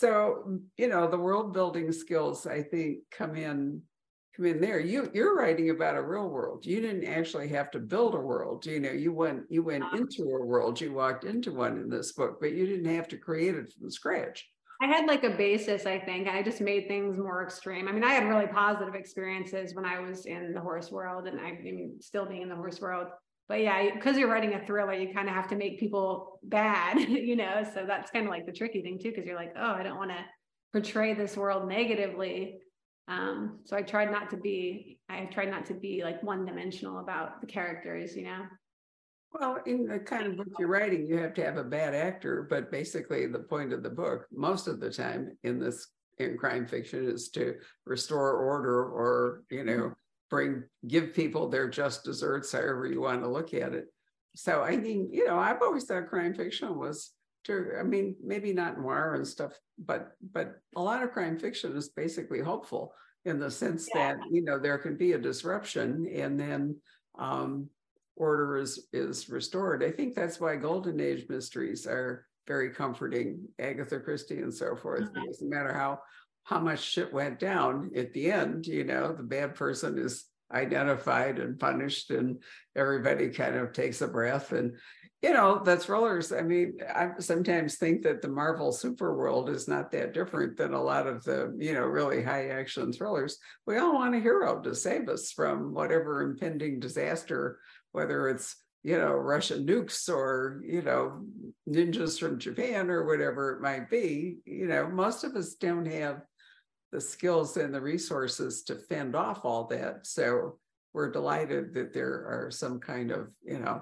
So, you know, the world building skills, I think, come in come in there. You you're writing about a real world. You didn't actually have to build a world. You know, you went you went into a world, you walked into one in this book, but you didn't have to create it from scratch. I had like a basis, I think. I just made things more extreme. I mean, I had really positive experiences when I was in the horse world, and I mean, still being in the horse world. But yeah, because you're writing a thriller, you kind of have to make people bad, you know? So that's kind of like the tricky thing too, because you're like, oh, I don't want to portray this world negatively. Um, so I tried not to be, I tried not to be like one dimensional about the characters, you know? Well, in the kind of book you're writing, you have to have a bad actor, but basically the point of the book, most of the time in this in crime fiction, is to restore order or, you know, bring, give people their just desserts, however you want to look at it. So, I mean, you know, I've always thought crime fiction was, to, I mean, maybe not noir and stuff, but, but a lot of crime fiction is basically hopeful in the sense Yeah. that, you know, there can be a disruption and then, um, order is is restored. I think that's why Golden Age mysteries are very comforting, Agatha Christie and so forth, Uh-huh. because no matter how how much shit went down at the end, you know, the bad person is identified and punished, and everybody kind of takes a breath. And you know, the thrillers, I mean, I sometimes think that the Marvel super world is not that different than a lot of the, you know, really high action thrillers. We all want a hero to save us from whatever impending disaster, whether it's, you know, Russian nukes or, you know, ninjas from Japan or whatever it might be. You know, most of us don't have the skills and the resources to fend off all that. So we're delighted that there are some kind of, you know,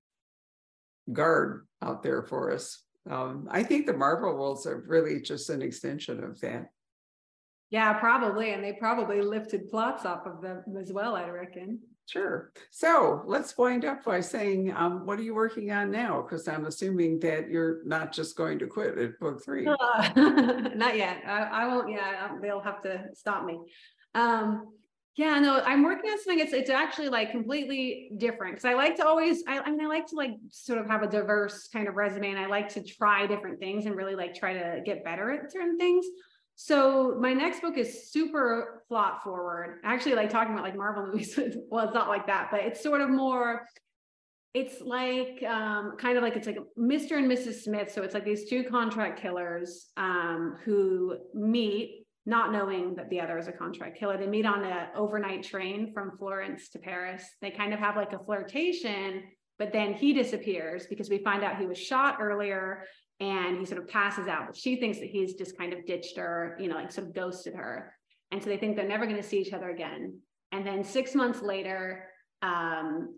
guard out there for us. Um, I think the Marvel worlds are really just an extension of that. Yeah, probably. And they probably lifted plots off of them as well, I reckon. Sure. So let's wind up by saying, um, what are you working on now? Because I'm assuming that you're not just going to quit at book three. Uh, not yet. I, I won't. Yeah, they'll have to stop me. Um, yeah, no, I'm working on something. It's it's actually like completely different because I like to always. I, I mean, I like to like sort of have a diverse kind of resume, and I like to try different things and really like try to get better at certain things. So my next book is super plot forward. I actually like talking about like Marvel movies. Well, it's not like that, but it's sort of more, it's like um, kind of like, it's like Mister and Missus Smith. So it's like these two contract killers um, who meet not knowing that the other is a contract killer. They meet on an overnight train from Florence to Paris. They kind of have like a flirtation, but then he disappears because we find out he was shot earlier and he sort of passes out. But she thinks that he's just kind of ditched her, you know, like sort of ghosted her. And so they think they're never going to see each other again. And then six months later, um,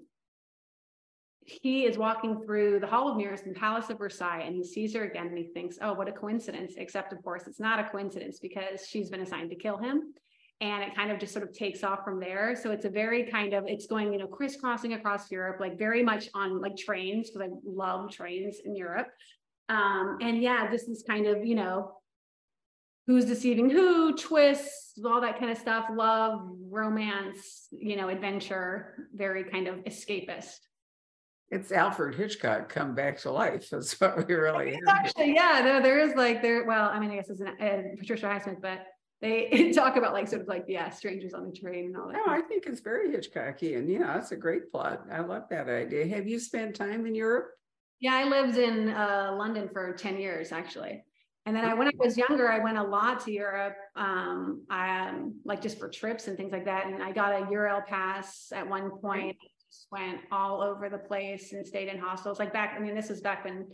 he is walking through the Hall of Mirrors in the Palace of Versailles, and he sees her again and he thinks, oh, what a coincidence. Except of course, it's not a coincidence because she's been assigned to kill him. And it kind of just sort of takes off from there. So it's a very kind of, it's going, you know, crisscrossing across Europe, like very much on like trains, because I love trains in Europe. Um, and yeah, this is kind of, you know, who's deceiving who, twists, all that kind of stuff, love, romance, you know, adventure, very kind of escapist. It's Alfred Hitchcock come back to life. That's what we really It's have. actually, yeah, there, there is like there, well, I mean, I guess it's an, uh, Patricia Highsmith, but they talk about like sort of like, yeah, strangers on the train and all that. No, I think it's very Hitchcockian. Yeah, that's a great plot. I love that idea. Have you spent time in Europe? Yeah, I lived in uh, London for ten years, actually. And then I, when I was younger, I went a lot to Europe, um, I, um, like just for trips and things like that. And I got a Eurail pass at one point. Just went all over the place and stayed in hostels. Like back, I mean, this was back when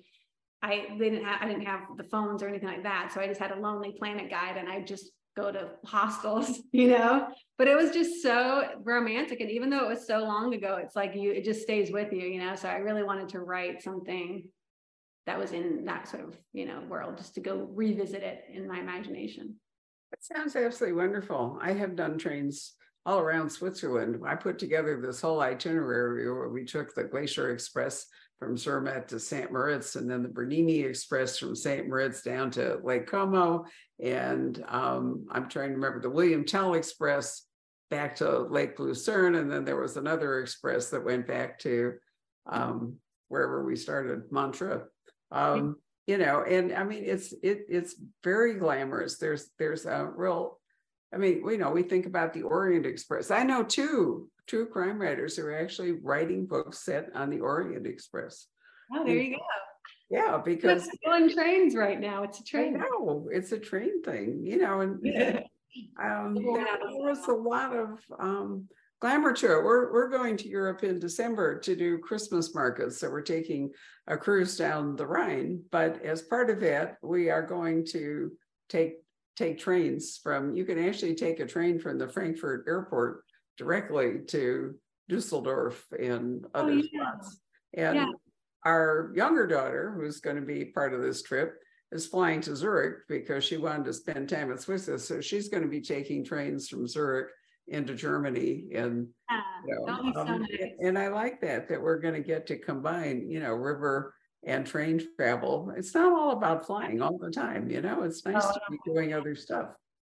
I didn't have, I didn't have the phones or anything like that. So I just had a Lonely Planet guide, and I just go to hostels, you know. But it was just so romantic, and even though it was so long ago, it's like you, it just stays with you, you know. So I really wanted to write something that was in that sort of, you know, world, just to go revisit it in my imagination. That sounds absolutely wonderful. I have done trains all around Switzerland. I put together this whole itinerary where we took the Glacier Express from Zermatt to Saint Moritz, and then the Bernini Express from Saint Moritz down to Lake Como. And um, I'm trying to remember the William Tell Express back to Lake Lucerne. And then there was another express that went back to um, wherever we started, Montreux. Um, you know, and I mean, it's it it's very glamorous. There's there's a real, I mean, we know we think about the Orient Express. I know two true crime writers who are actually writing books set on the Orient Express. Oh, there you go. Yeah, because it's on trains right now. It's a train. I know it's a train thing, you know, and Yeah. um, there, there was a lot of um, glamour to it. We're we're going to Europe in December to do Christmas markets, so we're taking a cruise down the Rhine. But as part of that, we are going to take take trains from. You can actually take a train from the Frankfurt airport directly to Dusseldorf and other oh, yeah. spots. And yeah. our younger daughter, who's going to be part of this trip, is flying to Zurich because she wanted to spend time in Switzerland. So she's going to be taking trains from Zurich into Germany. And, Yeah, you know, that'll be so um, nice. and I like that, that we're going to get to combine, you know, river and train travel. It's not all about flying all the time, you know, it's nice Oh, to be doing other stuff.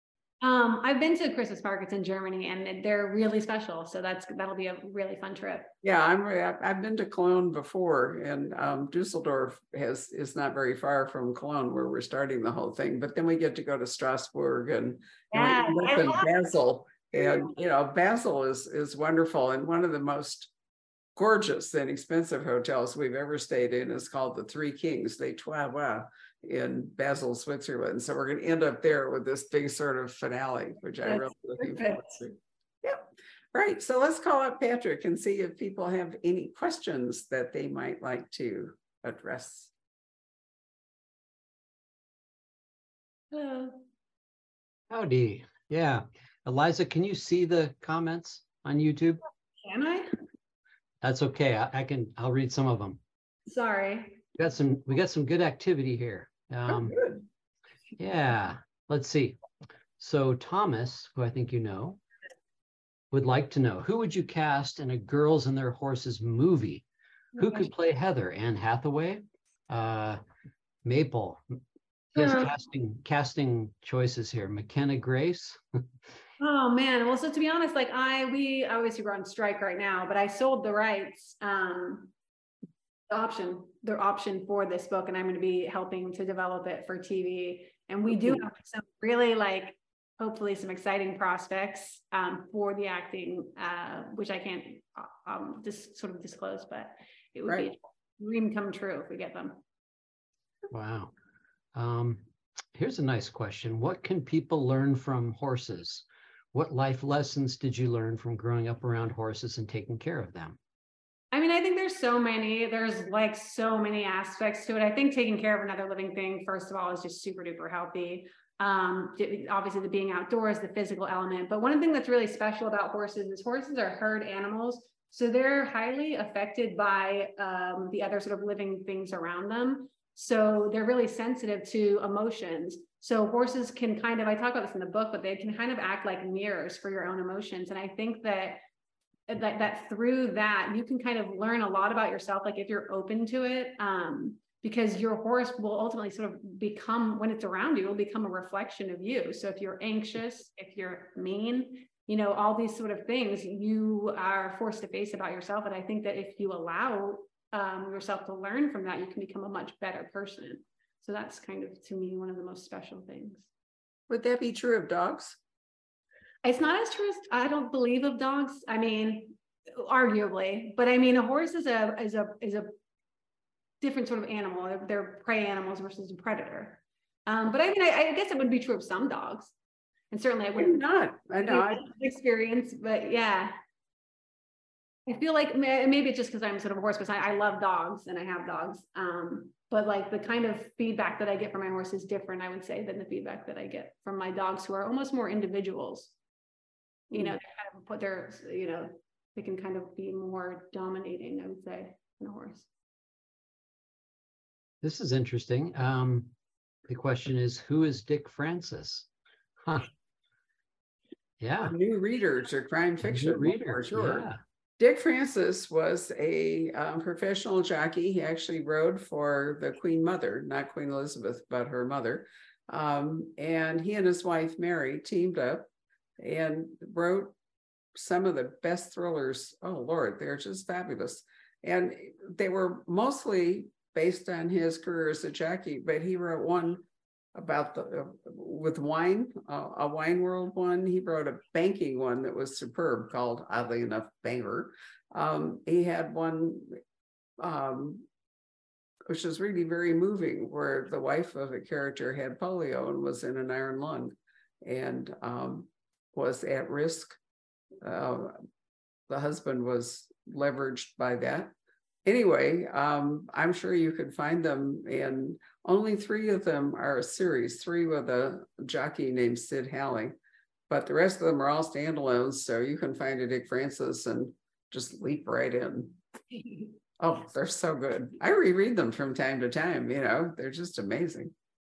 Um, I've been to Christmas markets in Germany, and they're really special. So that's that'll be a really fun trip. Yeah, I'm. I've been to Cologne before, and um, Dusseldorf has is not very far from Cologne, where we're starting the whole thing. But then we get to go to Strasbourg and, Yeah, and we I end up in love- Basel, and you know, Basel is is wonderful, and one of the most gorgeous and expensive hotels we've ever stayed in is called the Three Kings, Les Trois Rois, in Basel, Switzerland. So we're going to end up there with this big sort of finale, which I'm That's really looking perfect. forward to. Yep. Right. So let's call up Patrick and see if people have any questions that they might like to address. Hello. Howdy. Yeah. Eliza, can you see the comments on YouTube? Can I? That's okay. I, I can, I'll read some of them. Sorry. We got some, we got some good activity here. Um, oh, good. yeah, let's see. So Thomas, who I think you know, would like to know, who would you cast in a Girls and Their Horses movie? Who could play Heather? Anne Hathaway? Uh, Maple. He has Uh, casting casting choices here. McKenna Grace. Oh man. Well, so to be honest, like I, we obviously we're on strike right now, but I sold the rights, um, the option, the option for this book, and I'm going to be helping to develop it for T V. And we do have some really like, hopefully some exciting prospects um, for the acting, uh, which I can't um, just sort of disclose, but it would Right. be a dream come true if we get them. Wow. Um, here's a nice question. What can people learn from horses? What life lessons did you learn from growing up around horses and taking care of them? I mean, I think there's so many, there's like so many aspects to it. I think taking care of another living thing, first of all, is just super duper healthy. Um, obviously the being outdoors, the physical element, but one thing that's really special about horses is horses are herd animals. So they're highly affected by um, the other sort of living things around them. So they're really sensitive to emotions. So horses can kind of, I talk about this in the book, but they can kind of act like mirrors for your own emotions. And I think that that, that through that, you can kind of learn a lot about yourself, like if you're open to it, um, because your horse will ultimately sort of become, when it's around you, will become a reflection of you. So if you're anxious, if you're mean, you know, all these sort of things you are forced to face about yourself. And I think that if you allow um, yourself to learn from that, you can become a much better person. So that's kind of, to me, one of the most special things. Would that be true of dogs? It's not as true as I don't believe of dogs. I mean, arguably, but I mean, a horse is a is a is a different sort of animal. They're, they're prey animals versus a predator. Um, but I mean, I, I guess it would be true of some dogs, and certainly I wouldn't not. I know. I, experience, but yeah, I feel like maybe it's just because I'm sort of a horse person. I, I love dogs and I have dogs. Um, but like the kind of feedback that I get from my horse is different, I would say, than the feedback that I get from my dogs, who are almost more individuals. You know, they kind of put their, you know, they can kind of be more dominating, I would say, than a horse. This is interesting. Um, the question is, who is Dick Francis? Huh. Yeah. new readers or crime fiction reader, for sure. Yeah. Dick Francis was a um, professional jockey. He actually rode for the Queen Mother, not Queen Elizabeth, but her mother. Um, and he and his wife, Mary, teamed up and wrote some of the best thrillers. Oh, Lord, they're just fabulous. And they were mostly based on his career as a jockey, but he wrote one about the uh, with wine, uh, a wine world one. He wrote a banking one that was superb called, oddly enough, Banger. Um, he had one um, which was really very moving, where the wife of a character had polio and was in an iron lung and um, was at risk. Uh, the husband was leveraged by that. Anyway, um, I'm sure you could find them, and only three of them are a series, three with a jockey named Sid Halley, but the rest of them are all standalones, so you can find a Dick Francis and just leap right in. Oh, they're so good. I reread them from time to time, you know, they're just amazing.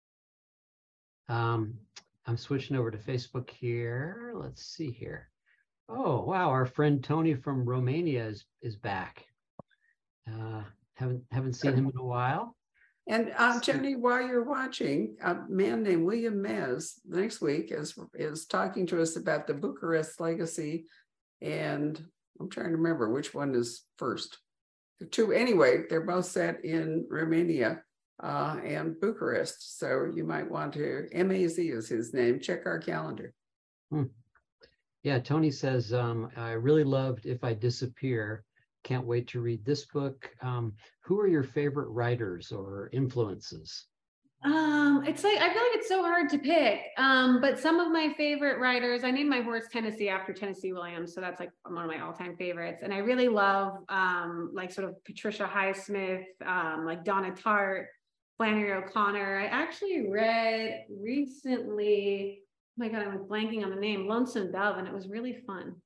Um, I'm switching over to Facebook here. Let's see here. Oh, wow. Our friend Tony from Romania is, is back. Uh, haven't, haven't seen him in a while. And um, Tony, while you're watching, a man named William Mez next week is, is talking to us about the Bucharest legacy. And I'm trying to remember which one is first. The two, anyway, they're both set in Romania uh, and Bucharest. So you might want to, M A Z is his name, check our calendar. Hmm. Yeah, Tony says, um, I really loved If I Disappear. Can't wait to read this book. Um, who are your favorite writers or influences? Um, it's like, I feel like it's so hard to pick. Um, but some of my favorite writers, I named my horse Tennessee after Tennessee Williams. So that's like one of my all-time favorites. And I really love um, like sort of Patricia Highsmith, um, like Donna Tartt, Flannery O'Connor. I actually read recently, oh my God, I'm blanking on the name, Lonesome Dove, and it was really fun.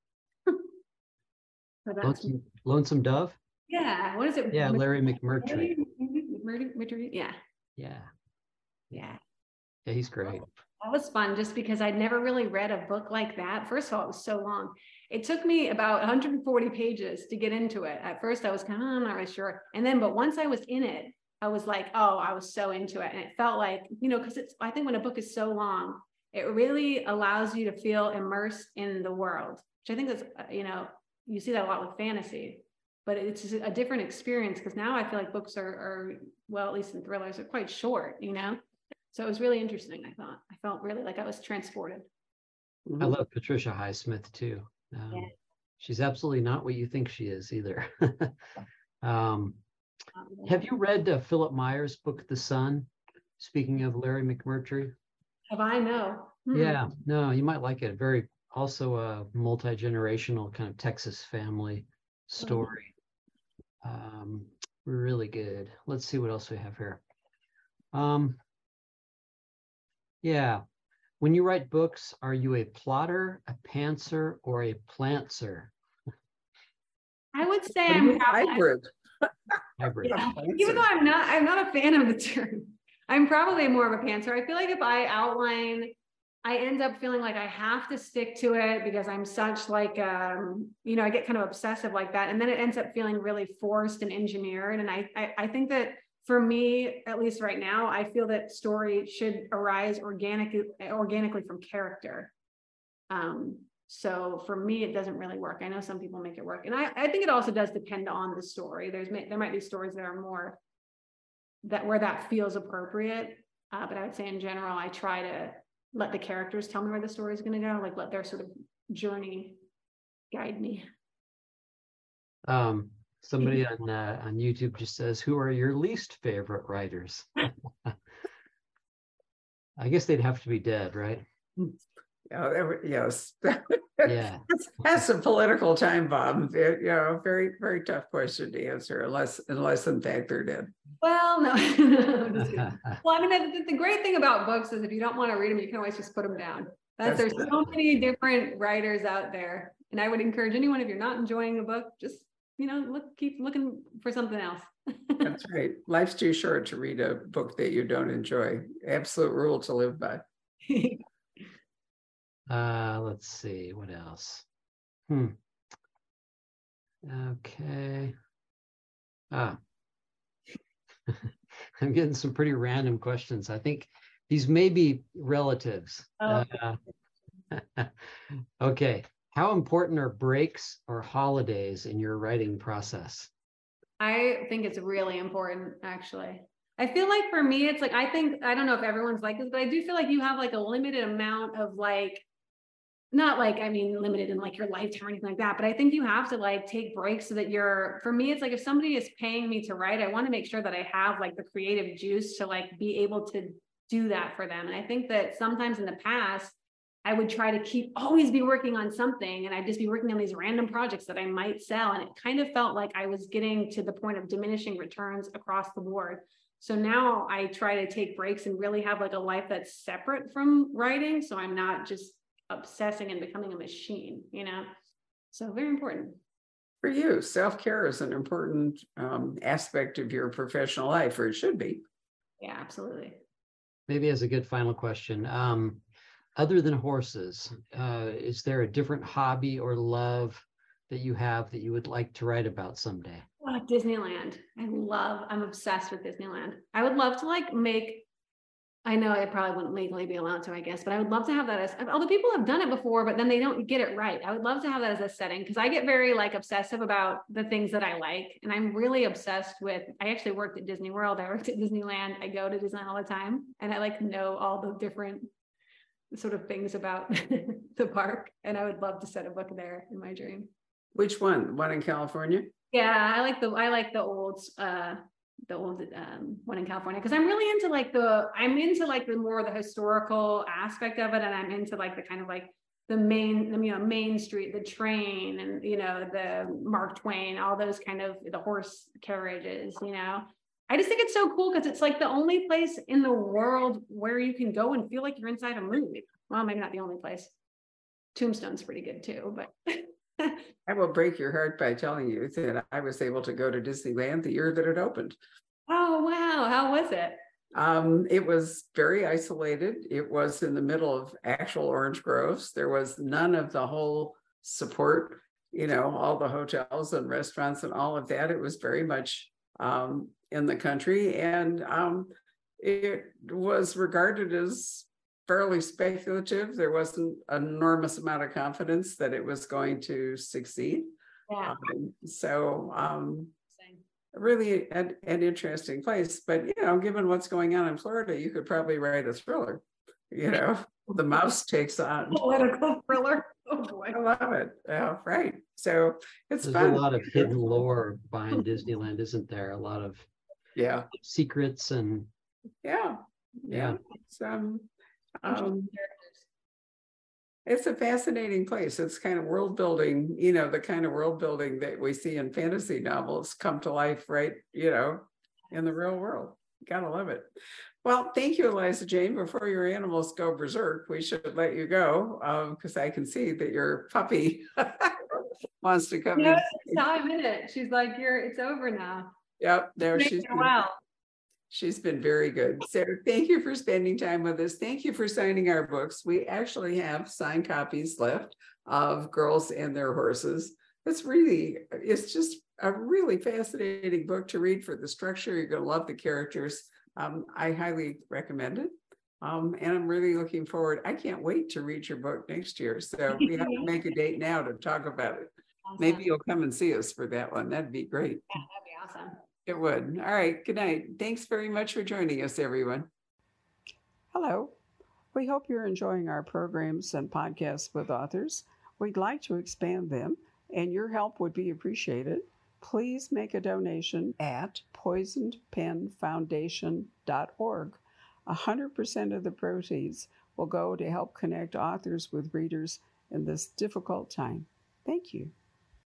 So that's, Lonesome, Lonesome Dove? yeah, what is it? Yeah, Larry McMurtry. McMurtry, yeah. Yeah. Yeah. Yeah, he's great. That was fun just because I'd never really read a book like that. First of all, it was so long. It took me about one hundred forty pages to get into it. At first, I was kind of, I'm not really sure. And then, but once I was in it, I was like, oh, I was so into it. And it felt like, you know, because it's, I think when a book is so long, it really allows you to feel immersed in the world, which I think is, you know, you see that a lot with fantasy, but it's a different experience because now I feel like books are, are, well, at least in thrillers, are quite short, you know? So it was really interesting, I thought. I felt really like I was transported. I love Patricia Highsmith too. Um, yeah. She's absolutely not what you think she is either. um, have you read uh, Philip Meyer's book, The Sun? Speaking of Larry McMurtry. Have I know? Hmm. Yeah, no, you might like it. Very also a multi-generational kind of Texas family story. Um, really good. Let's see what else we have here. Um, yeah. When you write books, are you a plotter, a pantser, or a plantser? I would say What do you I'm mean probably, hybrid. Hybrid. Yeah, even though I'm not, I'm not a fan of the term. I'm probably more of a pantser. I feel like if I outline, I end up feeling like I have to stick to it because I'm such like, um, you know, I get kind of obsessive like that. And then it ends up feeling really forced and engineered. And I, I, I think that for me, at least right now, I feel that story should arise organically, organically from character. Um, so for me, it doesn't really work. I know some people make it work. And I, I think it also does depend on the story. There's, there might be stories that are more that where that feels appropriate. Uh, but I would say in general, I try to let the characters tell me where the story is going to go, like let their sort of journey guide me. Um, somebody on uh, on YouTube just says, "Who are your least favorite writers?" I guess they'd have to be dead, right? Oh, there were- yes. Yeah. That's, that's a political time bomb. Very- You know, very, very tough question to answer, unless, unless in fact they're dead. Well, no. I'm just kidding. Well, I mean, the, the great thing about books is if you don't want to read them, you can always just put them down. That's, That's there's so many different writers out there. And I would encourage anyone, if you're not enjoying a book, just, you know, look, keep looking for something else. That's right. Life's too short to read a book that you don't enjoy. Absolute rule to live by. Uh, let's see, what else? Hmm. Okay. Ah. I'm getting some pretty random questions. I think these may be relatives. Oh. Uh, okay. How important are breaks or holidays in your writing process? I think it's really important, actually. I feel like for me, it's like, I think, I don't know if everyone's like this, but I do feel like you have like a limited amount of like, not like, I mean, limited in like your lifetime or anything like that, but I think you have to like take breaks so that you're, for me, it's like if somebody is paying me to write, I want to make sure that I have like the creative juice to like be able to do that for them. And I think that sometimes in the past, I would try to keep always be working on something and I'd just be working on these random projects that I might sell. And it kind of felt like I was getting to the point of diminishing returns across the board. So now I try to take breaks and really have like a life that's separate from writing. So I'm not just obsessing and becoming a machine, you know? So very important. For you, self-care is an important um, aspect of your professional life, or it should be. Yeah, absolutely. Maybe as a good final question, um, other than horses, uh, is there a different hobby or love that you have that you would like to write about someday? Oh, Disneyland. I love, I'm obsessed with Disneyland. I would love to like make, I know I probably wouldn't legally be allowed to, I guess, but I would love to have that as, although people have done it before, but then they don't get it right. I would love to have that as a setting because I get very like obsessive about the things that I like. And I'm really obsessed with, I actually worked at Disney World. I worked at Disneyland. I go to Disneyland all the time and I like know all the different sort of things about the park. And I would love to set a book there in my dream. Which one? One in California? Yeah, I like the, I like the old, uh, the old um, one in California, because I'm really into like the, I'm into like the more the historical aspect of it. And I'm into like the kind of like the main, you know, Main Street, the train and, you know, the Mark Twain, all those kind of the horse carriages, you know. I just think it's so cool because it's like the only place in the world where you can go and feel like you're inside a movie. Well, maybe not the only place. Tombstone's pretty good too, but. I will break your heart by telling you that I was able to go to Disneyland the year that it opened. Oh, wow. How was it? Um, it was very isolated. It was in the middle of actual orange groves. There was none of the whole support, you know, all the hotels and restaurants and all of that. It was very much um, in the country. And um, it was regarded as fairly speculative. There wasn't an enormous amount of confidence that it was going to succeed. Yeah. Um, so um, really an, an interesting place, but you know, given what's going on in Florida, you could probably write a thriller, you know, the mouse takes on. Political thriller. Oh boy. I love it. Yeah, right. So it's There's fun. a lot of hidden lore behind Disneyland, isn't there? A lot of Yeah. secrets and Yeah. yeah. It's, um, Um, It's a fascinating place. It's kind of world building, you know, the kind of world building that we see in fantasy novels come to life, right? You know, in the real world. Gotta love it. Well, thank you, Eliza Jane. Before your animals go berserk, we should let you go because um, I can see that your puppy wants to come No, in. it's time in it. She's like, you're, it's over now. Yep, there It's she's taken a been, while. she's been very good. So thank you for spending time with us. Thank you for signing our books. We actually have signed copies left of Girls and Their Horses. It's really, it's just a really fascinating book to read for the structure. You're going to love the characters. Um, I highly recommend it. Um, and I'm really looking forward. I can't wait to read your book next year. So we have to make a date now to talk about it. Awesome. Maybe you'll come and see us for that one. That'd be great. Yeah, that'd be awesome. It would. All right. Good night. Thanks very much for joining us, everyone. Hello. We hope you're enjoying our programs and podcasts with authors. We'd like to expand them, and your help would be appreciated. Please make a donation at poisoned pen foundation dot org. one hundred percent of the proceeds will go to help connect authors with readers in this difficult time. Thank you.